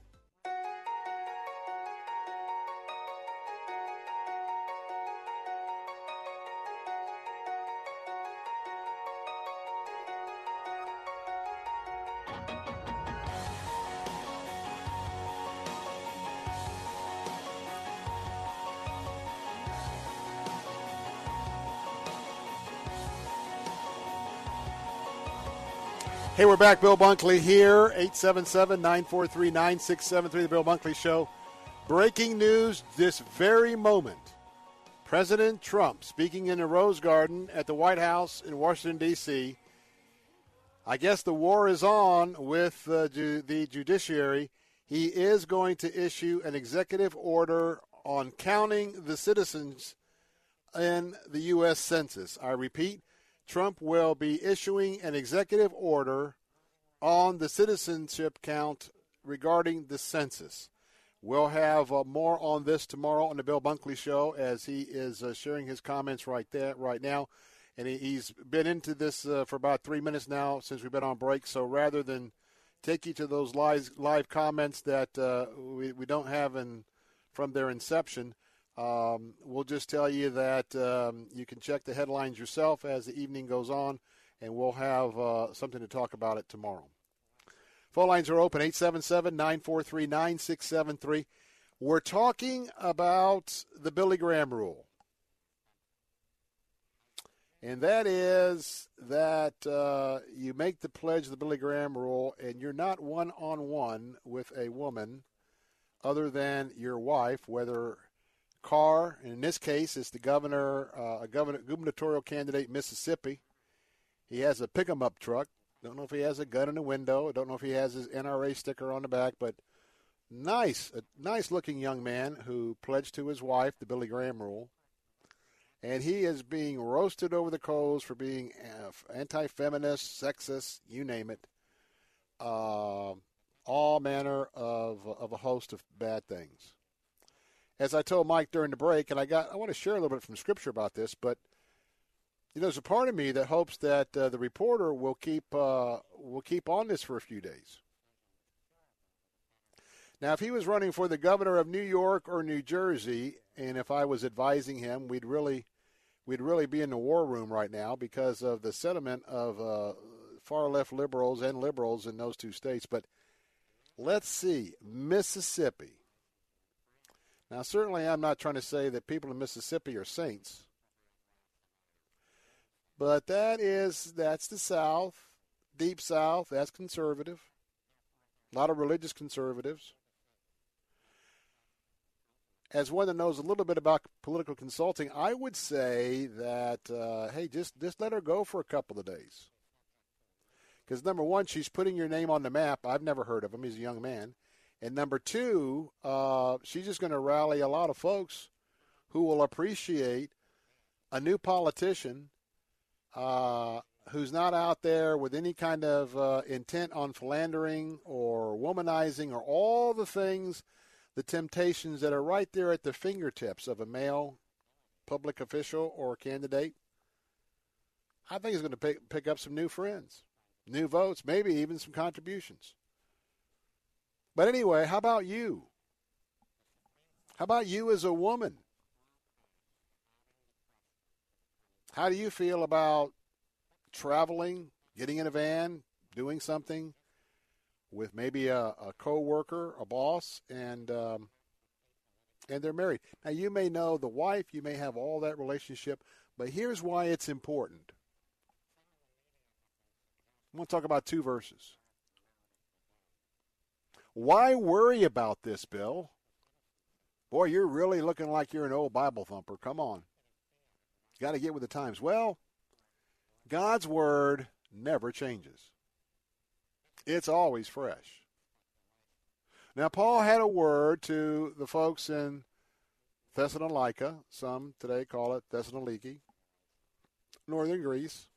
Hey, we're back. Bill Bunkley here, eight seven seven, nine four three, nine six seven three, The Bill Bunkley Show. Breaking news this very moment. President Trump speaking in the Rose Garden at the White House in Washington, D C I guess the war is on with uh, ju- the judiciary. He is going to issue an executive order on counting the citizens in the U S Census. I repeat, Trump will be issuing an executive order on the citizenship count regarding the census. We'll have uh, more on this tomorrow on the Bill Bunkley Show as he is uh, sharing his comments right there, right now. And he, he's been into this uh, for about three minutes now since we've been on break. So rather than take you to those live, live comments that uh, we, we don't have in, from their inception, Um, we'll just tell you that um, you can check the headlines yourself as the evening goes on, and we'll have uh, something to talk about it tomorrow. Phone lines are open, eight seven seven, nine four three, nine six seven three. We're talking about the Billy Graham rule. And that is that uh, you make the pledge of the Billy Graham rule, and you're not one-on-one with a woman other than your wife, whether Carr, and in this case, it's the governor, uh, a governor, gubernatorial candidate in Mississippi. He has a pick-em-up truck. Don't know if he has a gun in the window. I don't know if he has his N R A sticker on the back, but nice, a nice-looking young man who pledged to his wife the Billy Graham rule. And he is being roasted over the coals for being anti-feminist, sexist, you name it, uh, all manner of of a host of bad things. As I told Mike during the break, and I got I want to share a little bit from Scripture about this, but you know, there's a part of me that hopes that uh, the reporter will keep uh, will keep on this for a few days. Now, if he was running for the governor of New York or New Jersey, and if I was advising him, we'd really, we'd really be in the war room right now because of the sentiment of uh, far-left liberals and liberals in those two states. But let's see, Mississippi. Now, certainly I'm not trying to say that people in Mississippi are saints. But that is, that's the South, Deep South, that's conservative. A lot of religious conservatives. As one that knows a little bit about political consulting, I would say that, uh, hey, just, just let her go for a couple of days. Because, number one, she's putting your name on the map. I've never heard of him. He's a young man. And, number two, uh, she's just going to rally a lot of folks who will appreciate a new politician uh, who's not out there with any kind of uh, intent on philandering or womanizing or all the things, the temptations that are right there at the fingertips of a male public official or candidate. I think he's going to pick, pick up some new friends, new votes, maybe even some contributions. But anyway, how about you? How about you as a woman? How do you feel about traveling, getting in a van, doing something with maybe a, a co-worker, a boss, and um, and they're married? Now, you may know the wife, you may have all that relationship, but here's why it's important. I'm going to talk about two verses. Why worry about this, Bill? Boy, you're really looking like you're an old Bible thumper. Come on. Got to get with the times. Well, God's word never changes. It's always fresh. Now, Paul had a word to the folks in Thessalonica. Some today call it Thessaloniki, northern Greece.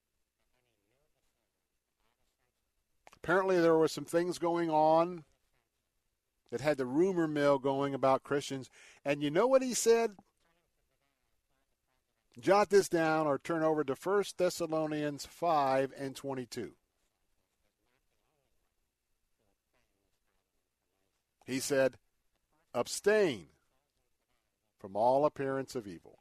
Apparently, there were some things going on that had the rumor mill going about Christians. And you know what he said? Jot this down or turn over to First Thessalonians five and twenty-two. He said, abstain from all appearance of evil.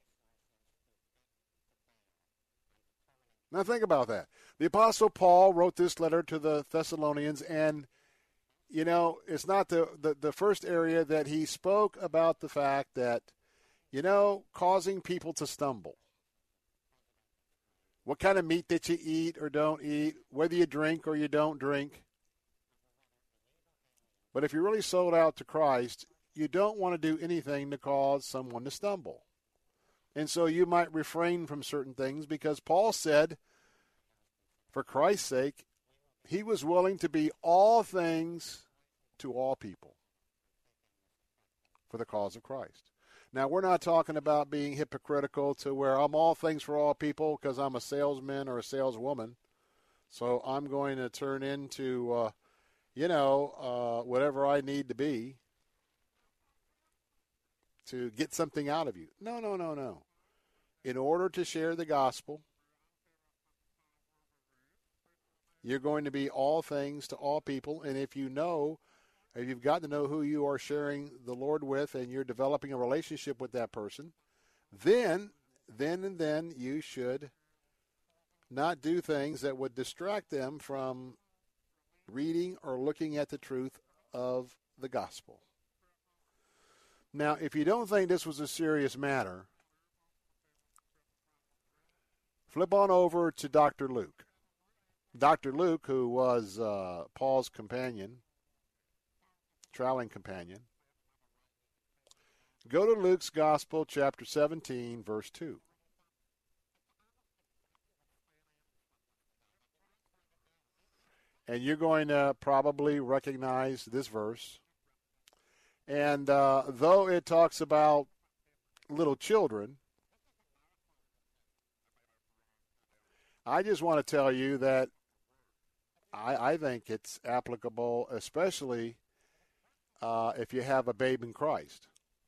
Now think about that. The Apostle Paul wrote this letter to the Thessalonians, and, you know, it's not the, the, the first area that he spoke about the fact that, you know, causing people to stumble. What kind of meat that you eat or don't eat, whether you drink or you don't drink. But if you're really sold out to Christ, you don't want to do anything to cause someone to stumble. And so you might refrain from certain things because Paul said, for Christ's sake, he was willing to be all things to all people for the cause of Christ. Now, we're not talking about being hypocritical to where I'm all things for all people because I'm a salesman or a saleswoman. So I'm going to turn into, uh, you know, uh, whatever I need to be to get something out of you. No, no, no, no. In order to share the gospel, you're going to be all things to all people. And if you know if you've gotten to know who you are sharing the Lord with and you're developing a relationship with that person, then, then and then you should not do things that would distract them from reading or looking at the truth of the gospel. Now, if you don't think this was a serious matter, flip on over to Doctor Luke. Doctor Luke, who was uh, Paul's companion, traveling companion. Go to Luke's Gospel, chapter seventeen, verse two. And you're going to probably recognize this verse. And uh, though it talks about little children, I just want to tell you that I, I think it's applicable, especially uh, if you have a babe in Christ.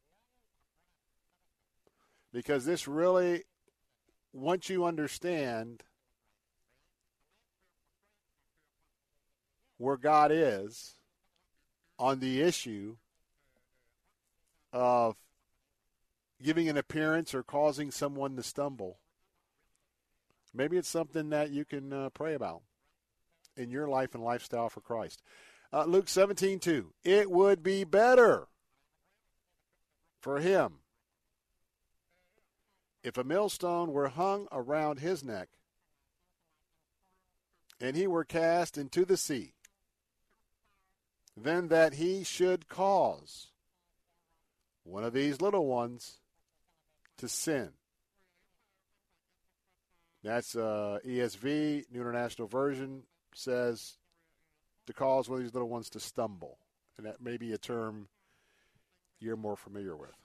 Because this really, once you understand where God is on the issue of giving an appearance or causing someone to stumble, maybe it's something that you can uh, pray about in your life and lifestyle for Christ. Uh, Luke seventeen two. It would be better for him if a millstone were hung around his neck and he were cast into the sea, than that he should cause one of these little ones to sin. That's uh, E S V, New International Version, says to cause one of these little ones to stumble. And that may be a term you're more familiar with.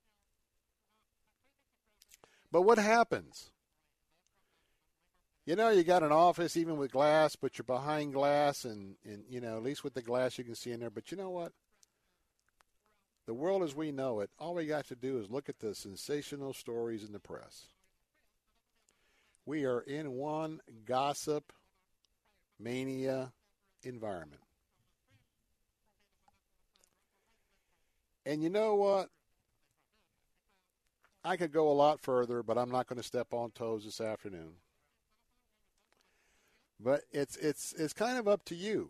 But what happens? You know, you got an office even with glass, but you're behind glass, and, and, you know, at least with the glass you can see in there. But you know what? The world as we know it, all we got to do is look at the sensational stories in the press. We are in one gossip mania environment. And you know what? I could go a lot further, but I'm not going to step on toes this afternoon. But it's it's it's kind of up to you.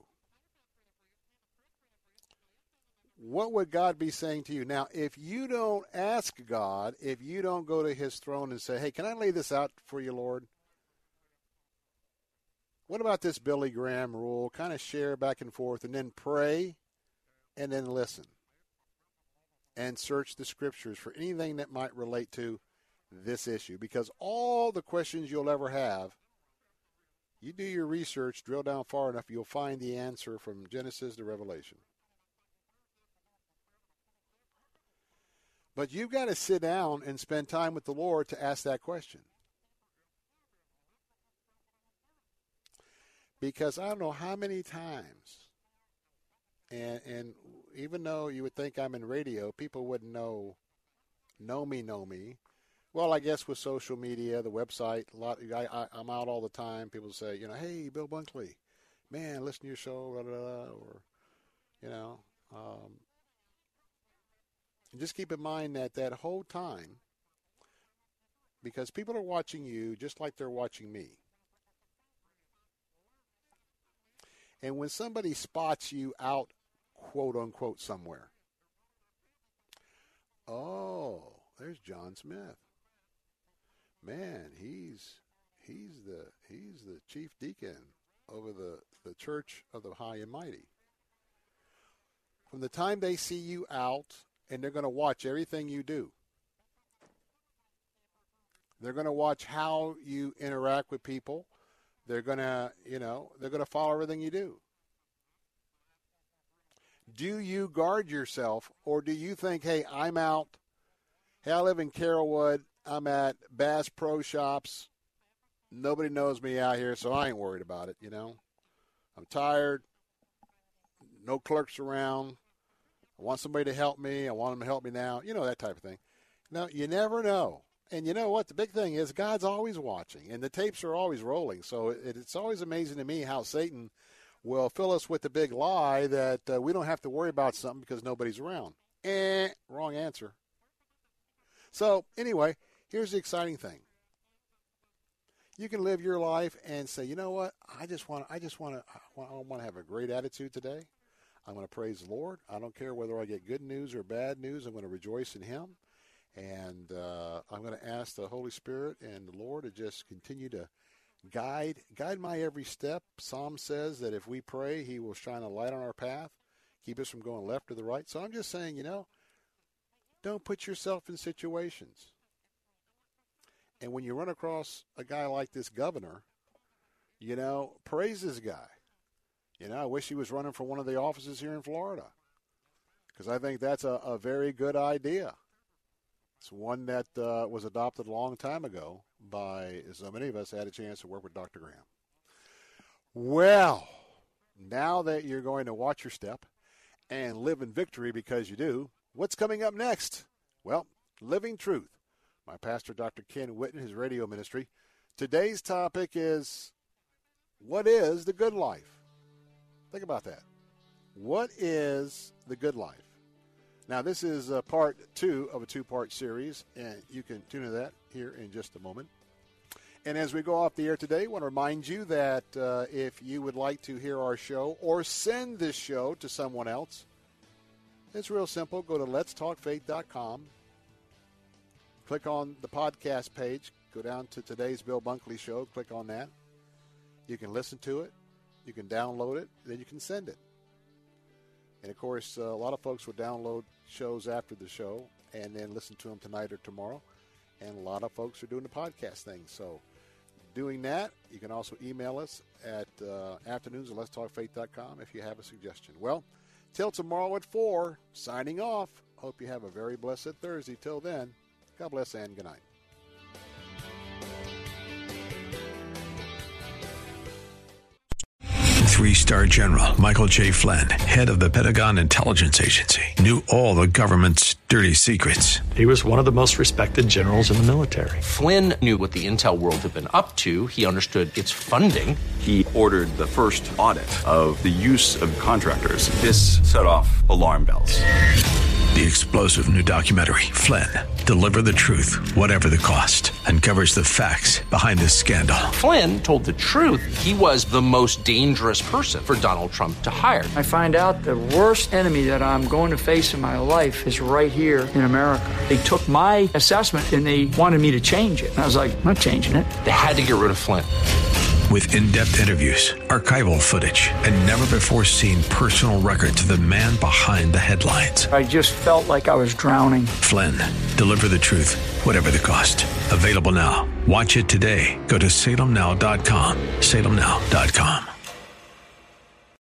What would God be saying to you? Now, if you don't ask God, if you don't go to his throne and say, hey, can I lay this out for you, Lord? What about this Billy Graham rule? Kind of share back and forth and then pray and then listen. And search the scriptures for anything that might relate to this issue. Because all the questions you'll ever have, you do your research, drill down far enough, you'll find the answer from Genesis to Revelation. But you've got to sit down and spend time with the Lord to ask that question. Because I don't know how many times, and and even though you would think I'm in radio, people wouldn't know, know me, know me. Well, I guess with social media, the website, a lot. I, I, I'm out all the time. People say, you know, hey, Bill Bunkley, man, listen to your show, blah, blah, blah, or, you know. Um, and just keep in mind that that whole time, because people are watching you just like they're watching me. And when somebody spots you out, quote unquote, somewhere, oh, there's John Smith. Man, he's he's the he's the chief deacon over the, the Church of the High and Mighty. From the time they see you out, and they're going to watch everything you do. They're going to watch how you interact with people. They're going to, you know, they're going to follow everything you do. Do you guard yourself, or do you think, hey, I'm out. Hey, I live in Carrollwood. I'm at Bass Pro Shops. Nobody knows me out here, so I ain't worried about it, you know. I'm tired. No clerks around. I want somebody to help me. I want them to help me now. You know, that type of thing. No, you never know. And you know what? The big thing is God's always watching, and the tapes are always rolling. So it, it's always amazing to me how Satan will fill us with the big lie that uh, we don't have to worry about something because nobody's around. Eh, wrong answer. So anyway, here's the exciting thing. You can live your life and say, you know what? I just want, I just want to, I want to have a great attitude today. I'm going to praise the Lord. I don't care whether I get good news or bad news. I'm going to rejoice in Him, and uh, I'm going to ask the Holy Spirit and the Lord to just continue to guide, guide my every step. Psalm says that if we pray, He will shine a light on our path, keep us from going left or the right. So I'm just saying, you know, don't put yourself in situations. And when you run across a guy like this governor, you know, praise this guy. You know, I wish he was running for one of the offices here in Florida, because I think that's a, a very good idea. It's one that uh, was adopted a long time ago by so many of us had a chance to work with Doctor Graham. Well, now that you're going to watch your step and live in victory because you do, what's coming up next? Well, Living Truth. My pastor, Doctor Ken Whitten, his radio ministry. Today's topic is, what is the good life? Think about that. What is the good life? Now, this is uh, part two of a two-part series, and you can tune into that here in just a moment. And as we go off the air today, I want to remind you that uh, if you would like to hear our show or send this show to someone else, it's real simple. Go to lets talk faith dot com. Click on the podcast page. Go down to today's Bill Bunkley Show. Click on that. You can listen to it. You can download it. Then you can send it. And, of course, uh, a lot of folks will download shows after the show and then listen to them tonight or tomorrow. And a lot of folks are doing the podcast thing. So doing that, you can also email us at uh, afternoons at lets talk faith dot com if you have a suggestion. Well, till tomorrow at four, signing off. Hope you have a very blessed Thursday. Till then, God bless and good night. Three-star General Michael J. Flynn, head of the Pentagon Intelligence Agency, knew all the government's dirty secrets. He was one of the most respected generals in the military. Flynn knew what the intel world had been up to. He understood its funding. He ordered the first audit of the use of contractors. This set off alarm bells. The explosive new documentary, Flynn, Deliver the Truth, Whatever the Cost, uncovers the facts behind this scandal. Flynn told the truth. He was the most dangerous person for Donald Trump to hire. I find out the worst enemy that I'm going to face in my life is right here in America. They took my assessment and they wanted me to change it. And I was like, I'm not changing it. They had to get rid of Flynn. With in-depth interviews, archival footage, and never-before-seen personal records of the man behind the headlines. I just felt like I was drowning. Flynn, Deliver the Truth, Whatever the Cost. Available now. Watch it today. Go to salem now dot com. salem now dot com.